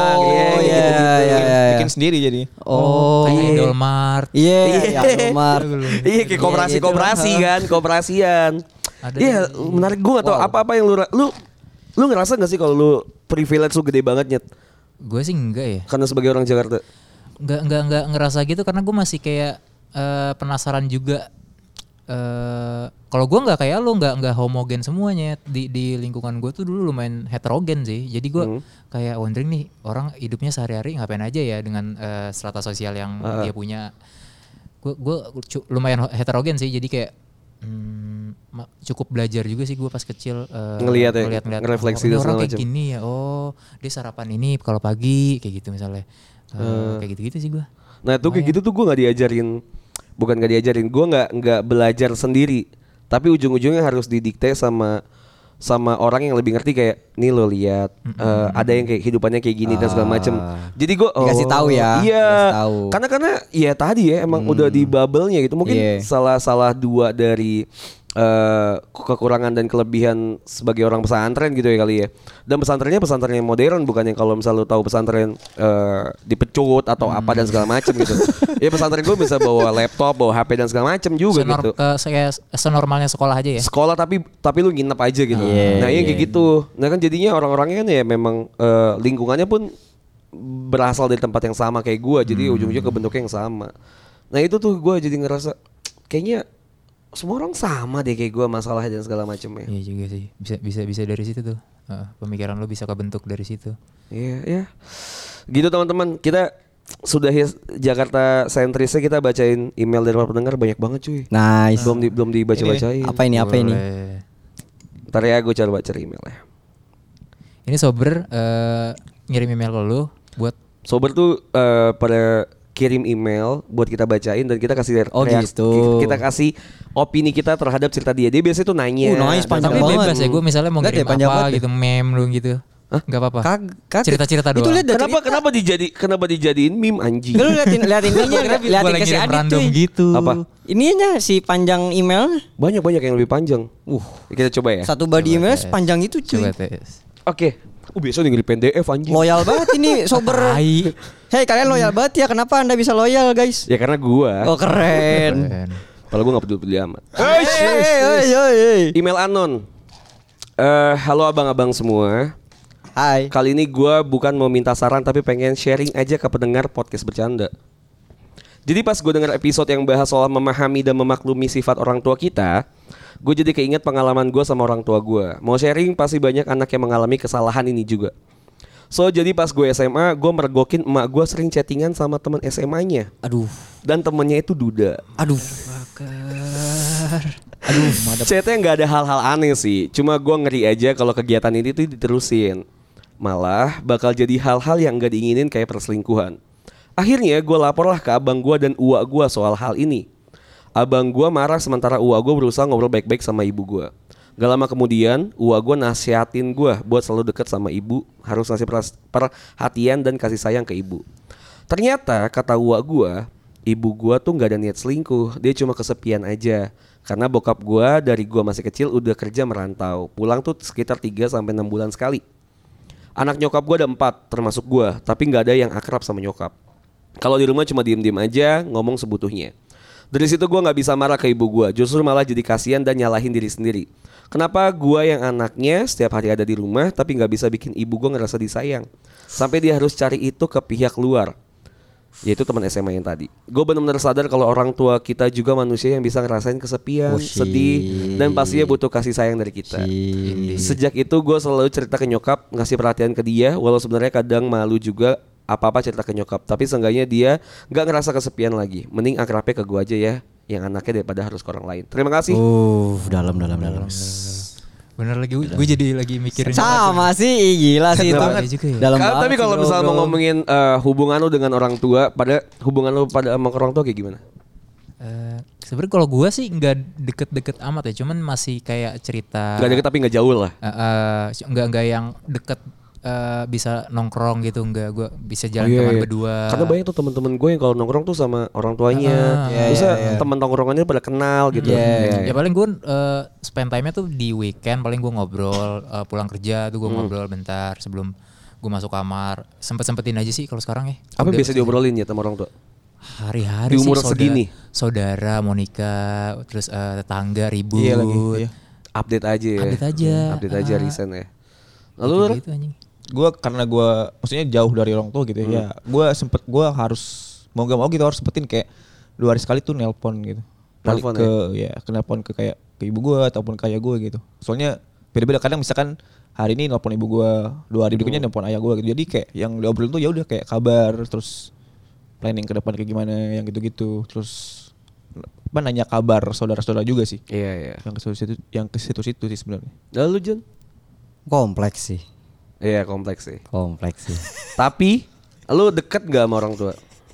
Bikin sendiri jadi. Kayak Indomart. Iya, Indomart. Iya kayak koperasi kan, kooperasian. Iya, menarik. Gua enggak tahu apa yang lu ngerasa enggak sih kalau lu privilege lu gede banget Nyet? Gue sih enggak ya. Karena sebagai orang Jakarta. Enggak ngerasa gitu karena gue masih kayak penasaran juga. Kalau gue nggak kayak lo, nggak homogen semuanya di lingkungan gue tuh dulu lumayan heterogen sih. Jadi gue kayak wondering nih, orang hidupnya sehari-hari ngapain aja ya dengan strata sosial yang dia punya. Gue lumayan heterogen sih. Jadi kayak cukup belajar juga sih gue pas kecil ngelihat ngerefleksi orang kayak gini ya. Oh dia sarapan ini kalau pagi kayak gitu misalnya. Kayak gitu-gitu sih gue. Nah tuh kayak gitu tuh gue nggak diajarin. Bukan gak diajarin, gue nggak belajar sendiri, tapi ujung-ujungnya harus didikte sama orang yang lebih ngerti. Kayak nih lo lihat ada yang kayak hidupannya kayak gini dan segala macem. Jadi gue dikasih tahu ya. Iya. Karena ya tadi ya emang udah di bubble-nya gitu. Mungkin salah dua dari kekurangan dan kelebihan sebagai orang pesantren gitu ya kali ya. Dan pesantrennya pesantren yang modern, bukan yang kalau misal lu tahu pesantren dipecut atau apa dan segala macam gitu. Ya pesantren gue bisa bawa laptop, bawa HP dan segala macam juga gitu. Senormalnya sekolah aja ya. Sekolah tapi lu nginep aja gitu. Nah yang kayak gitu. Nah kan jadinya orang-orangnya kan ya memang lingkungannya pun berasal dari tempat yang sama kayak gue. Jadi ujung-ujungnya kebentuknya yang sama. Nah itu tuh gue jadi ngerasa kayaknya semua orang sama deh kayak gue masalahnya dan segala macamnya. Iya juga sih. Bisa dari situ tuh. Pemikiran lo bisa kebentuk dari situ. Iya. Gitu teman-teman. Kita sudah Jakarta sentrisnya, kita bacain email dari para pendengar banyak banget cuy. Nice. Belum dibaca-bacain. Apa ini? Ntar ya gue coba cari emailnya. Ini Sober ngirim email ke lo buat Sober tuh pada kirim email buat kita bacain dan kita kasih reaksi, gitu. Kita kasih opini kita terhadap cerita dia. Dia biasanya tuh nanya. Nice, panjang tapi banget. bebas ya, gue misalnya mau ngirim apa gitu, meme lu gitu. Gak apa-apa. Cerita-cerita doang. Itu lihat kenapa dijadiin meme anjing? Lu liatin ke si Adit cuy. Gitu. Apa? Ininya si panjang email. Banyak yang lebih panjang. Kita coba ya. Satu body email sepanjang itu cuy. Coba tes. Oke. Biasa tinggal di PDF anjing. Loyal banget ini Sober. Hei kalian loyal banget ya. Kenapa Anda bisa loyal guys? Ya karena gua. Oh keren. Kalau gua gak peduli amat. Hey. Email anon. Halo abang-abang semua. Hai. Kali ini gua bukan mau minta saran tapi pengen sharing aja ke pendengar podcast bercanda. Jadi pas gue dengar episode yang bahas soal memahami dan memaklumi sifat orang tua kita, gue jadi keinget pengalaman gue sama orang tua gue. Mau sharing, pasti banyak anak yang mengalami kesalahan ini juga. So jadi pas gue SMA, gue mergokin emak gue sering chattingan sama teman SMA-nya. Aduh. Dan temennya itu duda. Aduh. Chatnya nggak ada hal-hal aneh sih. Cuma gue ngeri aja kalau kegiatan ini tuh diterusin. Malah bakal jadi hal-hal yang nggak diinginin kayak perselingkuhan. Akhirnya gue laporlah ke abang gue dan uak gue soal hal ini. Abang gue marah sementara uak gue berusaha ngobrol baik-baik sama ibu gue. Gak lama kemudian uak gue nasihatin gue buat selalu deket sama ibu, harus ngasih perhatian dan kasih sayang ke ibu. Ternyata kata uak gue, ibu gue tuh gak ada niat selingkuh, dia cuma kesepian aja. Karena bokap gue dari gue masih kecil udah kerja merantau, pulang tuh sekitar 3-6 bulan sekali. Anak nyokap gue ada 4 termasuk gue, tapi gak ada yang akrab sama nyokap. Kalau di rumah cuma diem-diem aja, ngomong sebutuhnya. Dari situ gue gak bisa marah ke ibu gue, justru malah jadi kasihan dan nyalahin diri sendiri. Kenapa gue yang anaknya setiap hari ada di rumah tapi gak bisa bikin ibu gue ngerasa disayang, sampai dia harus cari itu ke pihak luar, yaitu teman SMA yang tadi. Gue benar-benar sadar kalau orang tua kita juga manusia yang bisa ngerasain kesepian, sedih, dan pastinya butuh kasih sayang dari kita. Sejak itu gue selalu cerita ke nyokap, ngasih perhatian ke dia, walau sebenarnya kadang malu juga apa-apa cerita ke nyokap. Tapi seenggaknya dia gak ngerasa kesepian lagi. Mending akrabnya ke gue aja ya, yang anaknya daripada harus ke orang lain. Terima kasih. Dalam. Bener lagi, gue jadi lagi mikirin sama sih, gila sih itu. Dalam tapi kalau misalnya mau ngomongin hubungan lu dengan orang tua, pada hubungan lu pada sama orang tua kayak gimana? Sebenarnya kalau gue sih nggak deket-deket amat ya, cuman masih kayak cerita. Nggak deket tapi nggak jauh lah. Nggak yang deket. Bisa nongkrong gitu, enggak, gue bisa jalan kemana berdua. Karena banyak tuh teman-teman gue yang kalau nongkrong tuh sama orang tuanya, teman tongkrongannya pada kenal gitu. Ya paling gue spend time-nya tuh di weekend, paling gue ngobrol, pulang kerja tuh gue ngobrol bentar sebelum gue masuk kamar. Sempetin aja sih kalau sekarang ya. Apa biasa diobrolin ya sama orang tua? Hari-hari di umur sih, segini. Saudara, mau nikah, terus tetangga ribut. Update aja recent ya. Lalu gitu, gue karena gue maksudnya jauh dari orang tua gitu ya, gue harus mau gak mau gitu harus sempetin kayak 2 hari sekali tuh nelpon gitu, nelpon ke kayak ke ibu gue ataupun kayak gue gitu. Soalnya beda-beda, kadang misalkan hari ini nelpon ibu gue, 2 hari berikutnya nelpon ayah gue gitu. Jadi kayak yang diobrolin tuh ya udah kayak kabar, terus planning ke depan kayak gimana yang gitu-gitu, terus nanya kabar saudara-saudara juga sih. Iya. Yang ke situ-situ sih sebenarnya. Lalu Jen? Kompleks sih. Iya kompleks sih. Kompleks sih. Tapi lu deket gak sama orang tua?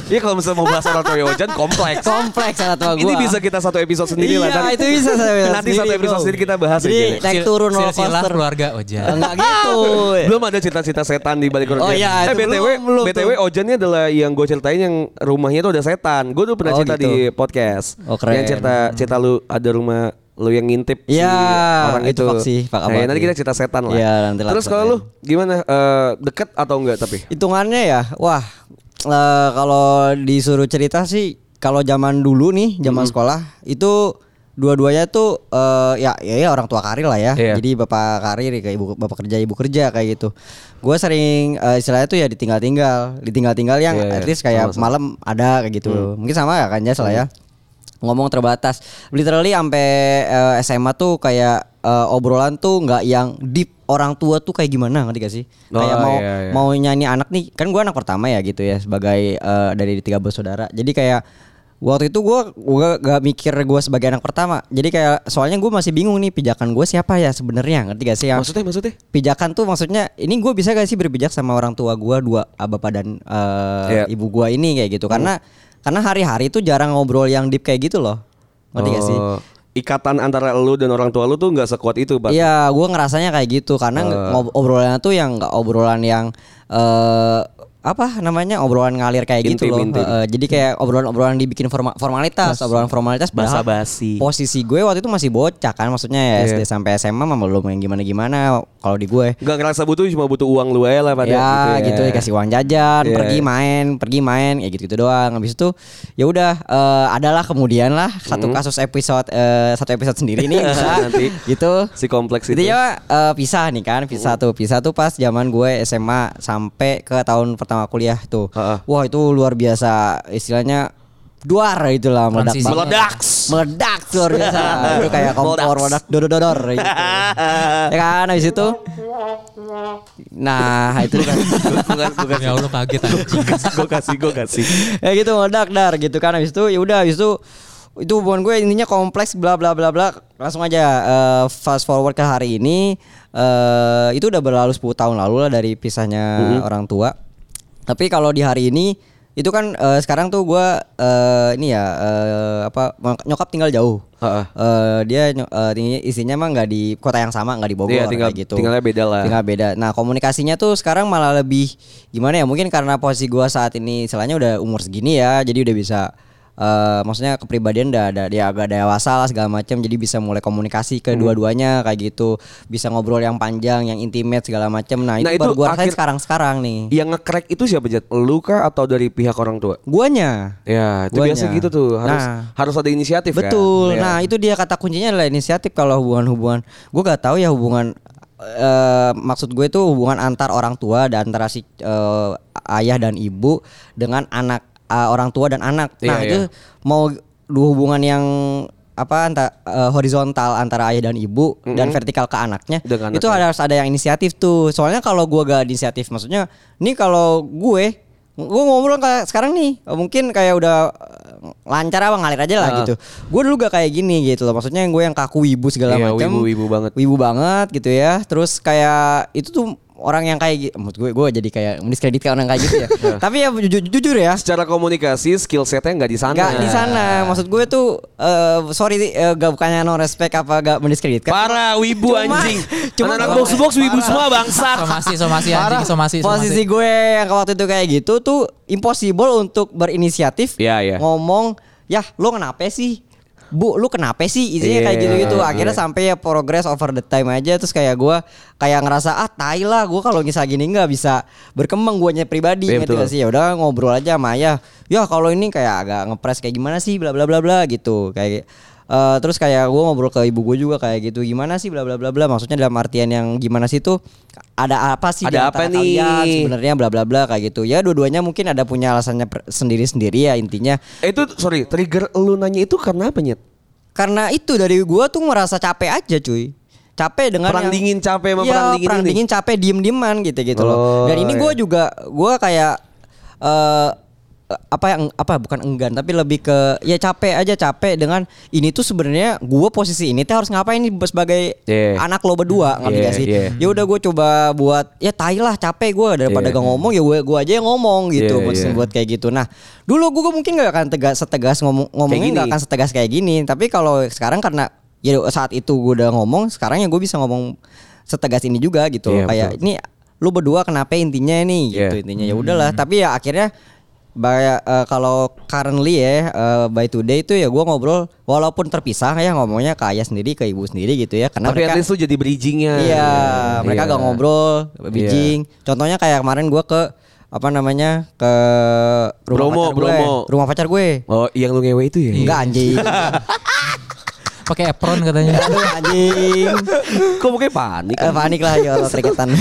Iya kalau misalnya mau bahas orang tua Ojan kompleks. Kompleks orang tua gue. Ini bisa kita satu episode sendiri lah kan. Iya itu bisa. Nanti satu episode sendiri kita bahas. Jadi naik turun roller coaster. Keluarga Ojan. Enggak gitu. Belum ada cita-cita setan di balik keluarga. Oh iya. BTW Ojan ini adalah yang gue ceritain yang rumahnya tuh ada setan. Gue dulu pernah cerita di podcast. Keren. Yang cerita lu ada rumah lu yang ngintip si orang itu. Pak Nah, nanti kita cerita setan lah. Iya, nanti terus kalau lu gimana? Deket atau enggak tapi? Hitungannya ya, wah kalau disuruh cerita sih, kalau zaman dulu nih, zaman sekolah itu dua-duanya tuh ya orang tua karir lah ya. Iya. Jadi bapak karir kayak bapak kerja, ibu kerja kayak gitu. Gue sering istilahnya tuh ya ditinggal yang at least kayak malam ada kayak gitu. Mungkin sama ya kan lah ya. Ngomong terbatas. Literally sampai SMA tuh kayak obrolan tuh nggak yang deep, orang tua tuh kayak gimana, ngerti gak sih? Kayak mau nyanyi anak nih, kan gue anak pertama ya gitu ya, sebagai dari 13 bersaudara. Jadi kayak waktu itu gue gak mikir gue sebagai anak pertama. Jadi kayak soalnya gue masih bingung nih pijakan gue siapa ya sebenarnya, ngerti gak sih? Maksudnya? Pijakan tuh maksudnya ini gue bisa gak sih berpijak sama orang tua gue, dua bapak dan ibu gue ini kayak gitu. Karena hari-hari tuh jarang ngobrol yang deep kayak gitu loh. Ngerti gak sih? Ikatan antara lu dan orang tua lu tuh gak sekuat itu, Pak. Iya, gue ngerasanya kayak gitu. Karena obrolannya tuh yang gak obrolan yang obrolan ngalir kayak gitu loh. Jadi kayak obrolan dibikin formalitas, obrolan formalitas. Basa-basi. Posisi gue waktu itu masih bocah kan, maksudnya ya SD sampai SMA mah belum yang gimana kalau di gue. Gak ngerasa cuma butuh uang lu aja lah pada. Ya gitu dikasih uang jajan, pergi main, ya gitu doang. Habis itu ya udah adalah kemudian lah satu episode sendiri nih nanti gitu. Si kompleks itu. Itu ya pisah nih kan, pisah tuh pas zaman gue SMA sampai ke tahun pertama kuliah tuh. Wah itu luar biasa, istilahnya duar itulah, meledak luar biasa. Itu kayak kompor meledak dodor gitu. Ya kan habis itu. Nah itu kan bukan ya Allah kaget anjing. Gue kasih. Ya gitu meledak gitu kan. Habis itu ya udah, habis itu hubungan gue intinya kompleks bla bla bla bla. Langsung aja fast forward ke hari ini. Itu udah berlalu 10 tahun lalu lah dari pisahnya orang tua. Tapi kalau di hari ini itu kan sekarang tuh gue nyokap tinggal jauh. Dia isinya mah nggak di kota yang sama, nggak di Bogor kayak gitu. Tinggal beda. Nah komunikasinya tuh sekarang malah lebih gimana ya? Mungkin karena posisi gue saat ini istilahnya udah umur segini ya, jadi udah bisa. Maksudnya kepribadian udah dia agak dewasa lah segala macam, jadi bisa mulai komunikasi ke dua-duanya kayak gitu, bisa ngobrol yang panjang, yang intimate segala macam. Nah itu baru gue rasain sekarang nih. Yang nge-crack itu siapa, Jat? Lu kah atau dari pihak orang tua? Guanya. Ya itu biasa gitu tuh, harus ada inisiatif. Betul. Kan? Nah itu dia kata kuncinya adalah inisiatif. Kalau hubungan gue gak tahu ya hubungan. Maksud gue itu hubungan antar orang tua dan antara si ayah dan ibu dengan anak. Orang tua dan anak. Nah itu mau dua hubungan yang horizontal antara ayah dan ibu dan vertikal ke anaknya. Itu harus ada yang inisiatif tuh. Soalnya kalau gue gak inisiatif, maksudnya nih kalau gue ngobrol kayak sekarang nih mungkin kayak udah lancar ngalir aja lah gitu. Gue dulu gak kayak gini gitu loh. Maksudnya gue yang kaku wibu segala macam. Wibu banget gitu ya. Terus kayak itu tuh orang yang kayak gitu, menurut gue jadi kayak mendiskreditkan orang kayak gitu ya. Tapi ya jujur ya, secara komunikasi skill setnya nggak di sana. Nggak di sana. Maksud gue tuh gak bukannya no respect apa gak mendiskreditkan. Parah wibu anjing. Cuma anak box wibu semua bangsat. Somasi anjing, somasi. Posisi gue yang waktu itu kayak gitu tuh impossible untuk berinisiatif. Ngomong, "Ya, lo kenapa sih? Bu, lu kenapa sih?" Isinya kayak gitu-gitu. Akhirnya sampai ya progress over the time aja. Terus kayak gue kayak ngerasa tai lah, gue kalau misal gini nggak bisa berkembang guanya pribadi gitu gak sih. Ya udah ngobrol aja sama ayah. Ya kalau ini kayak agak ngepres kayak gimana sih bla bla bla bla gitu. Kayak terus kayak gue ngobrol ke ibu gue juga kayak gitu. Gimana sih bla bla bla bla. Maksudnya dalam artian yang gimana sih tuh, ada apa sih ada apa nih sebenarnya bla bla bla kayak gitu. Ya dua-duanya mungkin ada punya alasannya sendiri-sendiri ya intinya. Itu trigger lu nanya itu karena apa, Nyet? Karena itu dari gua tuh merasa capek aja cuy. Capek dengan perang dingin capek sama perang dingin capek diem-dieman gitu loh. Dan ini gua juga kayak bukan enggan tapi lebih ke ya capek dengan ini tuh sebenarnya gue posisi ini tuh harus ngapain nih sebagai anak lo berdua ngerti gak sih? Ya udah gue coba buat ya tai lah capek gue daripada gak ngomong ya gue aja yang ngomong gitu buat kayak gitu. Nah dulu gue mungkin gak akan setegas ngomongnya gak akan setegas kayak gini, tapi kalau sekarang karena ya saat itu gue udah ngomong, sekarang ya gue bisa ngomong setegas ini juga gitu. Kayak ini lu berdua kenapa intinya nih gitu intinya ya udahlah. Tapi ya akhirnya kalau currently by today itu ya gue ngobrol walaupun terpisah ya ngomongnya ke ayah sendiri ke ibu sendiri gitu ya, karena tapi at least tuh jadi bridgingnya. Iya mereka gak ngobrol bridging. Contohnya kayak kemarin gue ke ke rumah pacar gue. Oh yang lu ngewe itu ya? Enggak anjing. Pakai apron katanya. Aduh anjing. Kok mukanya panik? Panik lah ya Allah teriketan.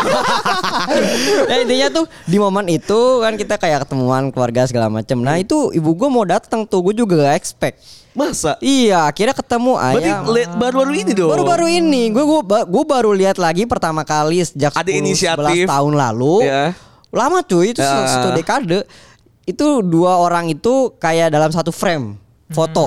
Ya intinya tuh di momen itu kan kita kayak ketemuan keluarga segala macem. Nah itu ibu gue mau datang tuh, gue juga gak expect. Masa? Iya akhirnya ketemu ayah. Berarti baru-baru ini dong? Baru-baru ini. Gue baru lihat lagi pertama kali sejak 11 tahun lalu. Lama cuy, itu satu dekade. Itu dua orang itu kayak dalam satu frame foto.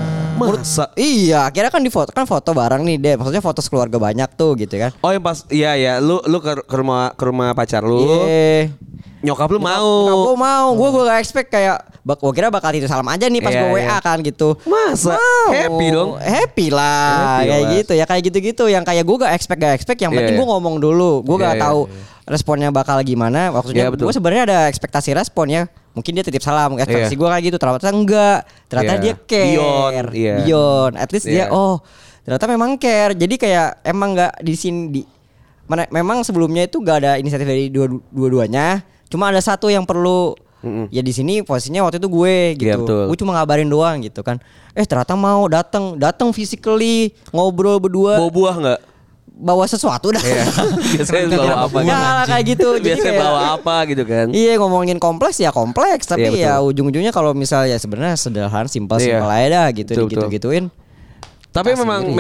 Masa? Iya, akhirnya kan foto bareng nih deh. Maksudnya foto sekeluarga banyak tuh gitu kan. Oh yang pas iya lu ke rumah pacar lu. Iya. Nyokap lu mau. Nyokap gue mau. Gue gak expect kayak gue kira bakal itu salam aja nih pas gue WA kan gitu. Masa? Mau. Happy dong. Happy lah. Kayak gitu ya, kayak gitu-gitu yang kayak gue gak expect yang penting gue ngomong dulu. Gue gak tahu responnya bakal gimana. Maksudnya gue sebenarnya ada ekspektasi responnya. Mungkin dia titip salam, ekspektasi gue kayak gitu. Ternyata enggak. Ternyata dia care. Beyond. At least dia ternyata memang care. Jadi kayak emang enggak di sini memang sebelumnya itu enggak ada inisiatif dari dua-duanya. Cuma ada satu yang perlu ya di sini posisinya waktu itu gue gitu. Gue cuma ngabarin doang gitu kan. Ternyata mau datang physically ngobrol berdua. Bawa buah enggak? Bawa sesuatu dah. Biasanya bawa apa? Ya kayak gitu. Jadi biasanya bawa apa gitu kan? Iya ngomongin kompleks ya kompleks, tapi ya ujung-ujungnya kalau misalnya sebenarnya sederhana simpel aja dah gitu gitu-gituin. Tapi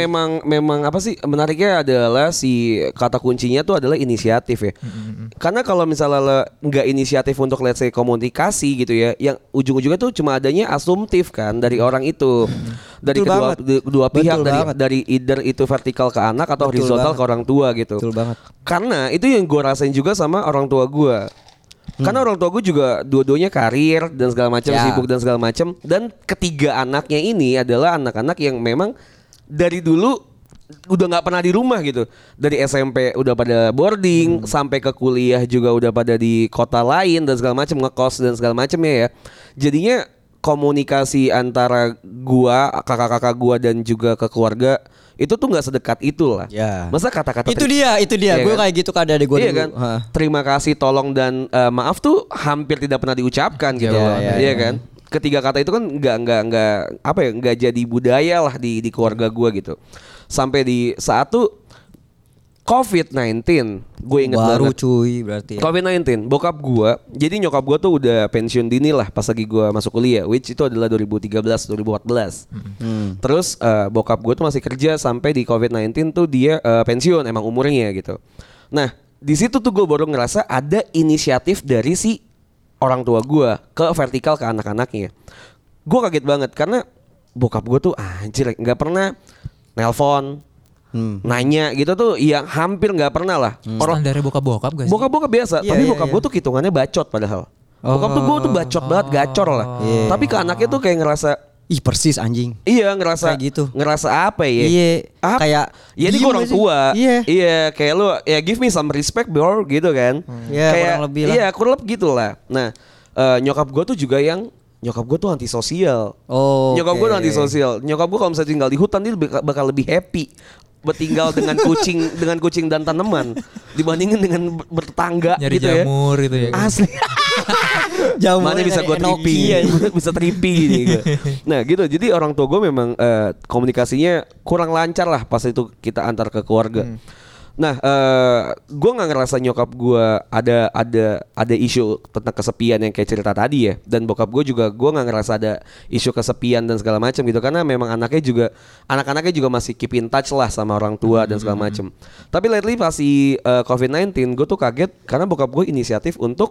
memang apa sih menariknya adalah si kata kuncinya tuh adalah inisiatif ya. Karena kalau misalnya nggak inisiatif untuk let's say komunikasi gitu ya, yang ujung-ujungnya tuh cuma adanya asumtif kan dari orang itu. Dari kedua pihak, dari either itu vertikal ke anak atau horizontal ke orang tua gitu. Betul banget. Karena itu yang gue rasain juga sama orang tua gue. Karena orang tua gue juga dua-duanya karir dan segala macam, sibuk dan segala macam. Dan ketiga anaknya ini adalah anak-anak yang memang dari dulu udah nggak pernah di rumah gitu. Dari SMP udah pada boarding, sampai ke kuliah juga udah pada di kota lain dan segala macam, ngekos dan segala macamnya ya. Jadinya komunikasi antara gua, kakak-kakak gua dan juga ke keluarga itu tuh nggak sedekat itu lah. Masa kata-kata itu dia gue kayak gitu kan dari gue dulu. Kan? Terima kasih, tolong dan maaf tuh hampir tidak pernah diucapkan gitu loh. Iya kan? Ketiga kata itu kan nggak jadi budaya lah di keluarga gue gitu. Sampai di saat tuh COVID-19, gue inget baru banget. Cuy berarti. COVID-19, bokap gue, jadi nyokap gue tuh udah pensiun dini lah pas lagi gue masuk kuliah, which itu adalah 2013-2014. Terus bokap gue tuh masih kerja sampai di COVID-19 tuh dia pensiun emang umurnya gitu. Nah di situ tuh gue baru ngerasa ada inisiatif dari si orang tua gue ke vertikal ke anak-anaknya. Gue kaget banget karena bokap gue tuh anjir nggak pernah nelpon, nanya gitu tuh yang hampir nggak pernah lah. Orang dari bokap-bokap guys. Bokap-bokap biasa, tapi bokap gue tuh hitungannya bacot padahal. Bokap tuh gue tuh bacot banget, gacor lah. Tapi ke anaknya tuh kayak ngerasa ih persis anjing. Iya ngerasa kayak gitu. Ngerasa apa ya? Iya. Kayak ya ini gue orang tua. Iya kayak lu ya give me some respect bro gitu kan. Iya kayak kurang lebih lah. Iya kurang lebih gitu lah. Nah nyokap gue tuh juga yang nyokap gue tuh antisosial. Nyokap gue tuh antisosial. Nyokap gue kalau misalnya tinggal di hutan dia bakal lebih happy bertinggal dengan kucing dan tanaman dibandingin dengan bertetangga nyari gitu ya. Jamur gitu ya. Asli. Mana bisa gue trippy, bisa trippy gitu. Nah gitu. Jadi orang tua gue memang komunikasinya kurang lancar lah pas itu kita antar ke keluarga. Nah, gue nggak ngerasa nyokap gue ada isu tentang kesepian yang kayak cerita tadi ya. Dan bokap gue juga gue nggak ngerasa ada isu kesepian dan segala macam gitu karena memang anak-anaknya juga masih keep in touch lah sama orang tua dan segala macam. Tapi lately pas si COVID-19 gue tuh kaget karena bokap gue inisiatif untuk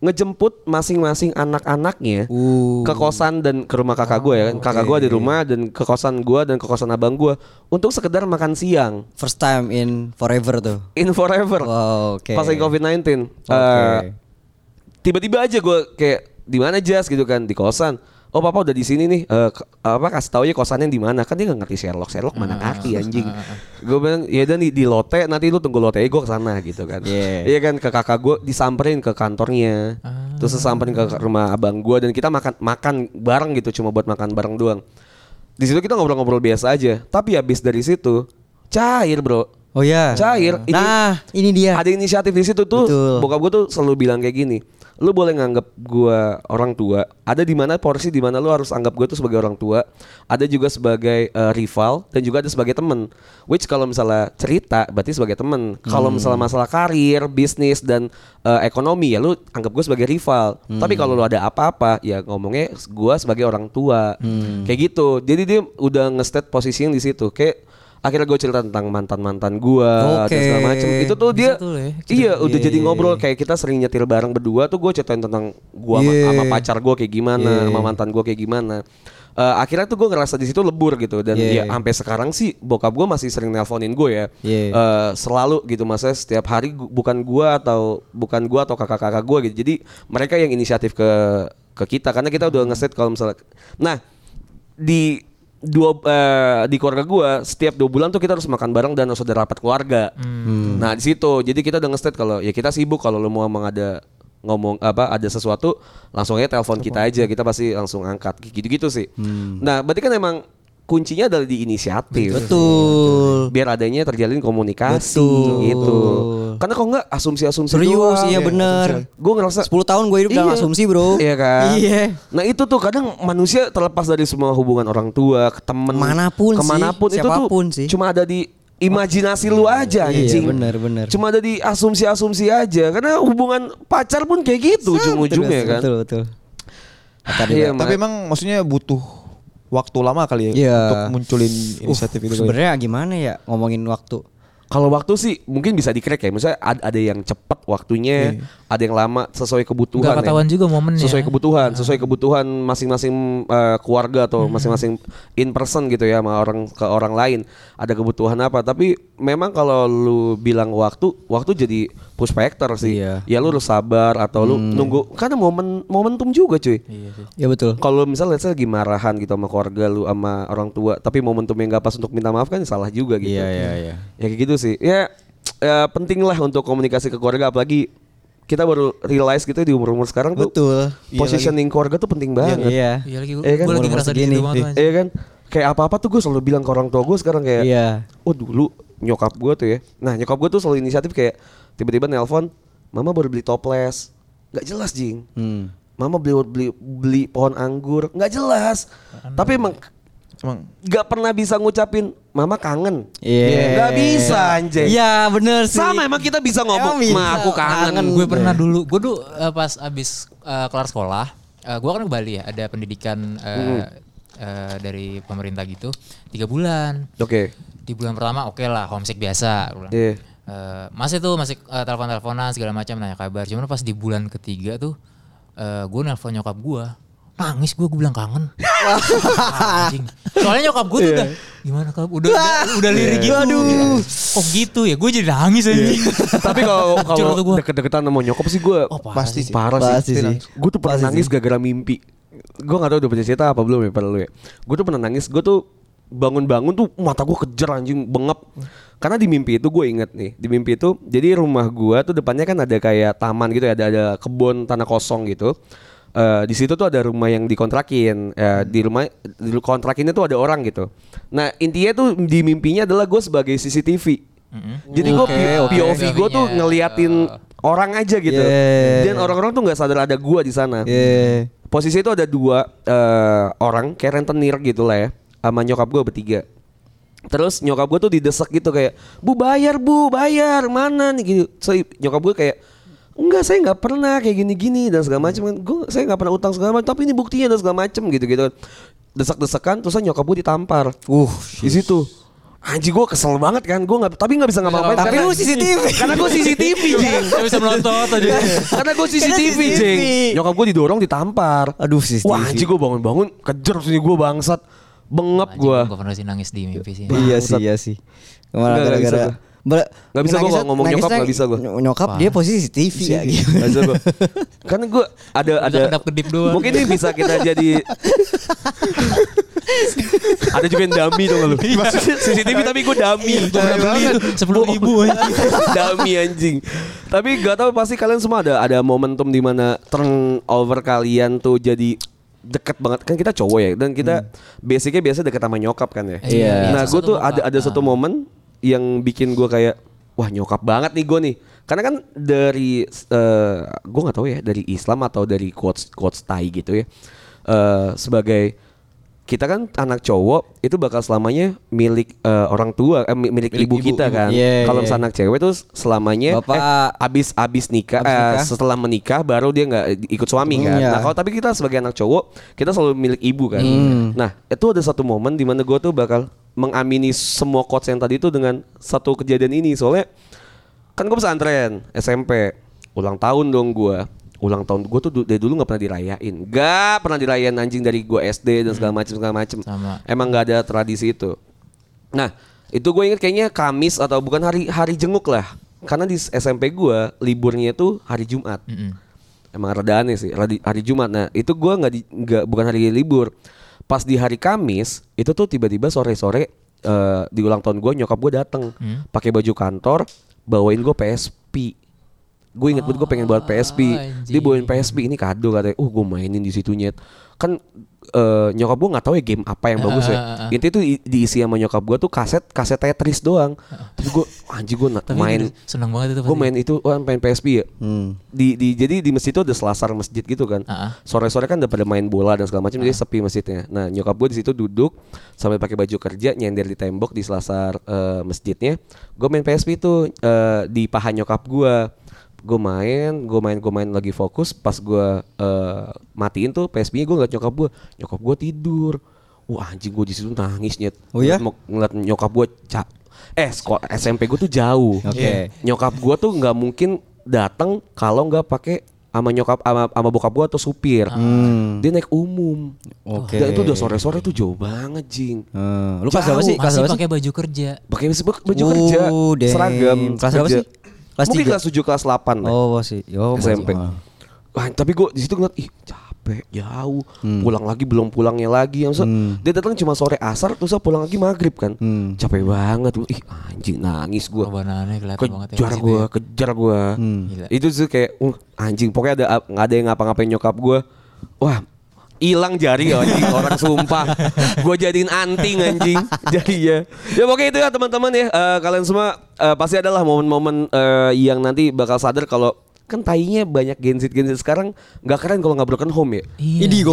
ngejemput masing-masing anak-anaknya ke kosan dan ke rumah kakak gue ya kan. Kakak gue di rumah dan ke kosan gue dan ke kosan abang gue untuk sekedar makan siang. First time in forever tuh. In forever. Wow, oke. Pas lagi COVID-19. Tiba-tiba aja gue kayak di mana Jas gitu kan, di kosan. Oh papa udah di sini nih. Kasih tau ya kosannya di mana, kan dia nggak ngerti Sherlock mana ngerti anjing. Gue bilang ya udah nih di Lotte, nanti lu tunggu Lotte gue kesana gitu kan. Iya kan, ke kakak gue disamperin ke kantornya, terus disamperin ke rumah abang gue dan kita makan bareng gitu, cuma buat makan bareng doang. Di situ kita ngobrol-ngobrol biasa aja, tapi habis dari situ cair bro. Oh ya. Cair. Ini dia. Ada inisiatif di situ tuh. Betul. Bokap gue tuh selalu bilang kayak gini. Lu boleh nganggap gue orang tua. Ada di mana porsi di mana lu harus anggap gue tuh sebagai orang tua. Ada juga sebagai rival dan juga ada sebagai teman. Which kalau misalnya cerita berarti sebagai teman. Kalau misalnya masalah karir, bisnis dan ekonomi ya lu anggap gue sebagai rival. Tapi kalau lu ada apa-apa ya ngomongnya gue sebagai orang tua. Kayak gitu. Jadi dia udah nge-state posisinya di situ. Kayak akhirnya gue cerita tentang mantan gue dan segala macam. Itu tuh dia udah jadi ngobrol kayak kita sering nyetir bareng berdua tuh, gue ceritain tentang gue sama pacar gue kayak gimana, sama mantan gue kayak gimana. Akhirnya tuh gue ngerasa di situ lebur gitu dan ya sampai sekarang sih bokap gue masih sering nelponin gue ya. Selalu gitu, maksudnya setiap hari bukan gue atau kakak-kakak gue gitu. Jadi mereka yang inisiatif ke kita karena kita udah ngeset kalau misalnya. Nah, di keluarga gue setiap 2 bulan tuh kita harus makan bareng dan harus ada rapat keluarga. Nah di situ jadi kita udah nge-state kalau ya kita sibuk, kalau lu mau ada sesuatu langsung aja telepon kita aja, kita pasti langsung angkat gitu-gitu sih. Nah berarti kan emang kuncinya adalah di inisiatif. Betul. Biar adanya terjalin komunikasi gitu. Karena kalau enggak asumsi-asumsi serius doang. Iya bener. Gue ngerasa 10 tahun gue hidup dengan asumsi bro. Iya kan. Iya. Nah itu tuh kadang manusia terlepas dari semua hubungan orang tua, ke temen, kemanapun itu tuh sih. Cuma ada di imajinasi lu aja anjing. Iya bener. Cuma ada di asumsi-asumsi aja. Karena hubungan pacar pun kayak gitu ujung-ujungnya kan. Betul. Tapi emang maksudnya butuh waktu lama kali ya untuk munculin inisiatif itu. Sebenarnya gimana ya ngomongin waktu? Kalau waktu sih mungkin bisa di-crack ya. Misalnya ada yang cepat waktunya, ada yang lama sesuai kebutuhan. Gak ketahuan juga momennya. Sesuai kebutuhan masing-masing keluarga atau masing-masing in person gitu ya sama orang lain. Ada kebutuhan apa? Tapi memang kalau lu bilang waktu jadi push factor sih. Ya lu harus sabar atau lu nunggu karena momentum juga cuy. Iya betul. Kalau misalnya lagi marahan gitu sama keluarga lu sama orang tua, tapi momentumnya nggak pas untuk minta maaf kan salah juga gitu. Iya. Ya kayak gitu sih. Ya penting lah untuk komunikasi ke keluarga, apalagi kita baru realize gitu di umur sekarang tuh. Betul. Positioning keluarga tuh penting banget. Iya. Gue lagi ngerasa di situ banget. Iya kan. Kayak apa-apa tuh gue selalu bilang ke orang tua gue sekarang kayak. Oh dulu nyokap gue tuh ya. Nah nyokap gue tuh selalu inisiatif kayak tiba-tiba nelpon, mama baru beli toples. Gak jelas Jing. Mama beli pohon anggur. Gak jelas. Tapi emang gak pernah bisa ngucapin mama kangen. Gak bisa anjing. Iya bener sih. Sama emang kita bisa ngomong ma aku kangen. Gue pernah dulu. Gue tuh pas abis kelar sekolah, gue kan ke Bali ya, ada pendidikan dari pemerintah gitu 3 bulan. Di bulan pertama oke lah, homesick biasa. Masih telepon-teleponan segala macam, nanya kabar. Cuman pas di bulan ketiga tuh gue nelfon nyokap gue, nangis gue bilang kangen. Anjing. Soalnya nyokap gue tuh udah gimana kak, udah lirik gitu. Aduh. Kok gitu ya, gue jadi nangis aja. Tapi kalau deket-deketan sama nyokap sih gue pasti parah sih. Gue tuh pernah nangis gara-gara mimpi. Gue gak tahu udah punya cerita apa belum ya pada lu ya. Gue tuh pernah nangis, gue tuh bangun-bangun tuh mata gue kejer anjing, bengep. Karena di mimpi itu gue inget nih, di mimpi itu jadi rumah gue tuh depannya kan ada kayak taman gitu ya, ada kebun tanah kosong gitu. Di situ tuh ada rumah yang dikontrakin. Di kontrakinnya tuh ada orang gitu. Nah intinya tuh di mimpinya adalah gue sebagai CCTV. Jadi gue POV gue tuh ngeliatin orang aja gitu. Dan orang-orang tuh nggak sadar ada gue di sana. Posisi itu ada 2 orang kayak rentenir gitu lah ya, sama nyokap gue bertiga. Terus nyokap gue tuh didesak gitu kayak, bu bayar mana nih gitu. So, nyokap gue kayak, enggak saya nggak pernah kayak gini-gini dan segala macam. Saya nggak pernah utang segala macam, tapi ini buktinya dan segala macam gitu. Desak-desakan, terus nyokap gue ditampar. Di situ Anjing gue kesel banget kan. Tapi gak bisa ngapa-ngapain. Tapi lu CCTV. Karena gue CCTV Jing. Gak bisa melontot aja. Karena gue CCTV Jing. Nyokap gue didorong ditampar. Aduh CCTV. Wah anjing gue bangun-bangun kejer sini gue bangsat. Bengep gue. Gue pernah sih nangis di mimpi sih. Iya sih. Kemana gara-gara Gak bisa gue ngomong nyokap gak bisa gue. Nyokap dia posisi TV ya gitu. Gak bisa gue. Karena gue ada kedip doang. mungkin ini bisa kita jadi ada juga yang dummy tuh lu. Maksudnya CCTV tapi gue dummy. Banget 10.000 Dummy anjing. Tapi gak tahu pasti kalian semua ada momentum di mana turnover kalian tuh jadi deket banget kan, kita cowok ya, dan kita basicnya biasa deket sama nyokap kan ya. Nah gue tuh ada satu momen yang bikin gue kayak wah nyokap banget nih gue nih, karena kan dari gue nggak tahu ya dari Islam atau dari quotes Thai gitu ya, sebagai kita kan anak cowok itu bakal selamanya milik orang tua, milik ibu kita kan. Kalau misalnya anak cewek tuh selamanya abis nikah, setelah menikah baru dia nggak ikut suami kan. Nah kalau tapi kita sebagai anak cowok kita selalu milik ibu kan. Nah itu ada satu momen di mana gue tuh bakal mengamini semua quotes yang tadi itu dengan satu kejadian ini. Soalnya kan gue pesantren SMP, ulang tahun dong gue. Ulang tahun gue tuh dari dulu gak pernah dirayain. Gak pernah dirayain anjing dari gue SD dan segala macem. Emang gak ada tradisi itu. Nah itu gue inget kayaknya Kamis atau bukan hari jenguk lah. Karena di SMP gue liburnya tuh hari Jumat. Emang rada aneh sih hari Jumat. Nah itu gue bukan hari libur. Pas di hari Kamis itu tuh tiba-tiba sore-sore di ulang tahun gue nyokap gue dateng pakai baju kantor, bawain gue PSP. Gue inget banget gue pengen buat PSP. Dia bawain PSP, ini kado katanya. Gue mainin di situ nyet. Kan nyokap gue nggak tahu ya game apa yang bagus ya. Intinya tuh diisi sama nyokap gue tuh kaset Tetris doang. Tapi gue anjing gue main. Seneng banget itu. Gue main itu, main PSP ya. Jadi di masjid itu ada selasar masjid gitu kan. Sore-sore kan udah pada main bola dan segala macam, jadi sepi masjidnya. Nah nyokap gue di situ duduk sambil pakai baju kerja nyender di tembok di selasar masjidnya. Gue main PSP itu di paha nyokap gue. Gue main lagi fokus. Pas gue matiin tuh PSP-nya, gue ngeliat nyokap gue tidur. Wah anjing, gue di situ nangis nyet. Oh ya? Ngeliat nyokap gue SMP gue tuh jauh. Nyokap gue tuh nggak mungkin datang kalau nggak pakai sama nyokap sama bokap gue atau supir. Dia naik umum. Dan itu udah sore-sore tuh jauh banget jing. Lu kelas berapa sih? Masih pakai baju kerja. Pakai baju kerja, seragam. Kelas berapa sih? Mungkin kelas 7 kelas 8 lah. Sih. SMP. Wah, tapi gue di situ ngeliat capek jauh. Pulang lagi belum pulangnya lagi. Dia datang cuma sore asar terus pulang lagi maghrib kan. Capek banget. Anjing nangis gue. Kejar gue. Itu tuh kayak anjing, pokoknya ada yang ngapa-ngapain nyokap gue. Wah, hilang jari anjing orang sumpah. Gue jadiin anting anjing. Jadi ya pokoknya itu ya teman-teman ya. Kalian semua pasti adalah momen-momen yang nanti bakal sadar kalau kan tainya banyak Gen Z sekarang nggak keren kalau nggak broken home ya. Ini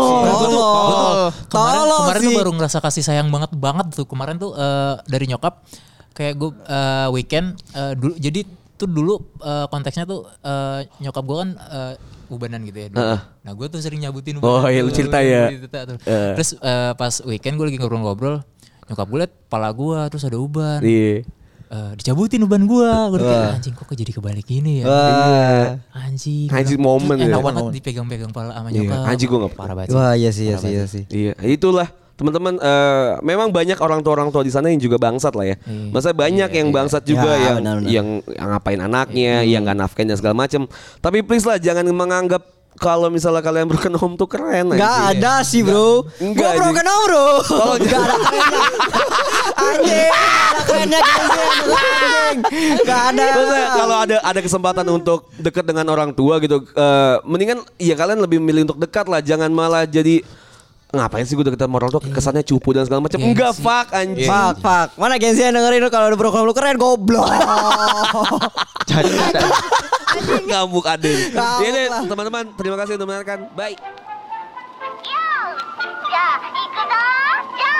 Kemarin tuh baru ngerasa kasih sayang banget tuh. Kemarin tuh dari nyokap kayak gue weekend jadi tuh dulu konteksnya tuh nyokap gue kan ubanan gitu ya dulu. Nah gue tuh sering nyabutin ubanan. Oh iya lu cerita ya. Terus pas weekend gue lagi ngobrol-ngobrol, nyokap gue liat pala gue terus ada uban. Dicabutin uban gue kayak anjing kok jadi kebalik gini ya. Anjing momen ya. Enak banget dipegang-pegang pala sama nyokap. Anjing gue gak parah banget. Wah iya sih. Iya itulah teman-teman, memang banyak orang tua di sana yang juga bangsat lah ya. Masa banyak yang bangsat juga yang ngapain anaknya, yang nggak nafkain dan segala macam. Tapi please lah jangan menganggap kalau misalnya kalian broken home tuh keren. Gak ada sih bro. Gue broken home bro. Kalau gak ada kerennya. Anjing, ada kerennya anjing. Gak ada. Maksudnya kalau ada kesempatan untuk dekat dengan orang tua gitu, mendingan ya kalian lebih milih untuk dekat lah. Jangan malah jadi ngapain sih gue deket sama orang tua, kesannya cupu dan segala macam. Enggak, fuck anjing. Fuck. Mana Gen Z yang dengerin lu kalau udah broken home lu keren, goblok. Ngamuk Aden. Ya deh teman-teman, terima kasih sudah mendengarkan. Bye.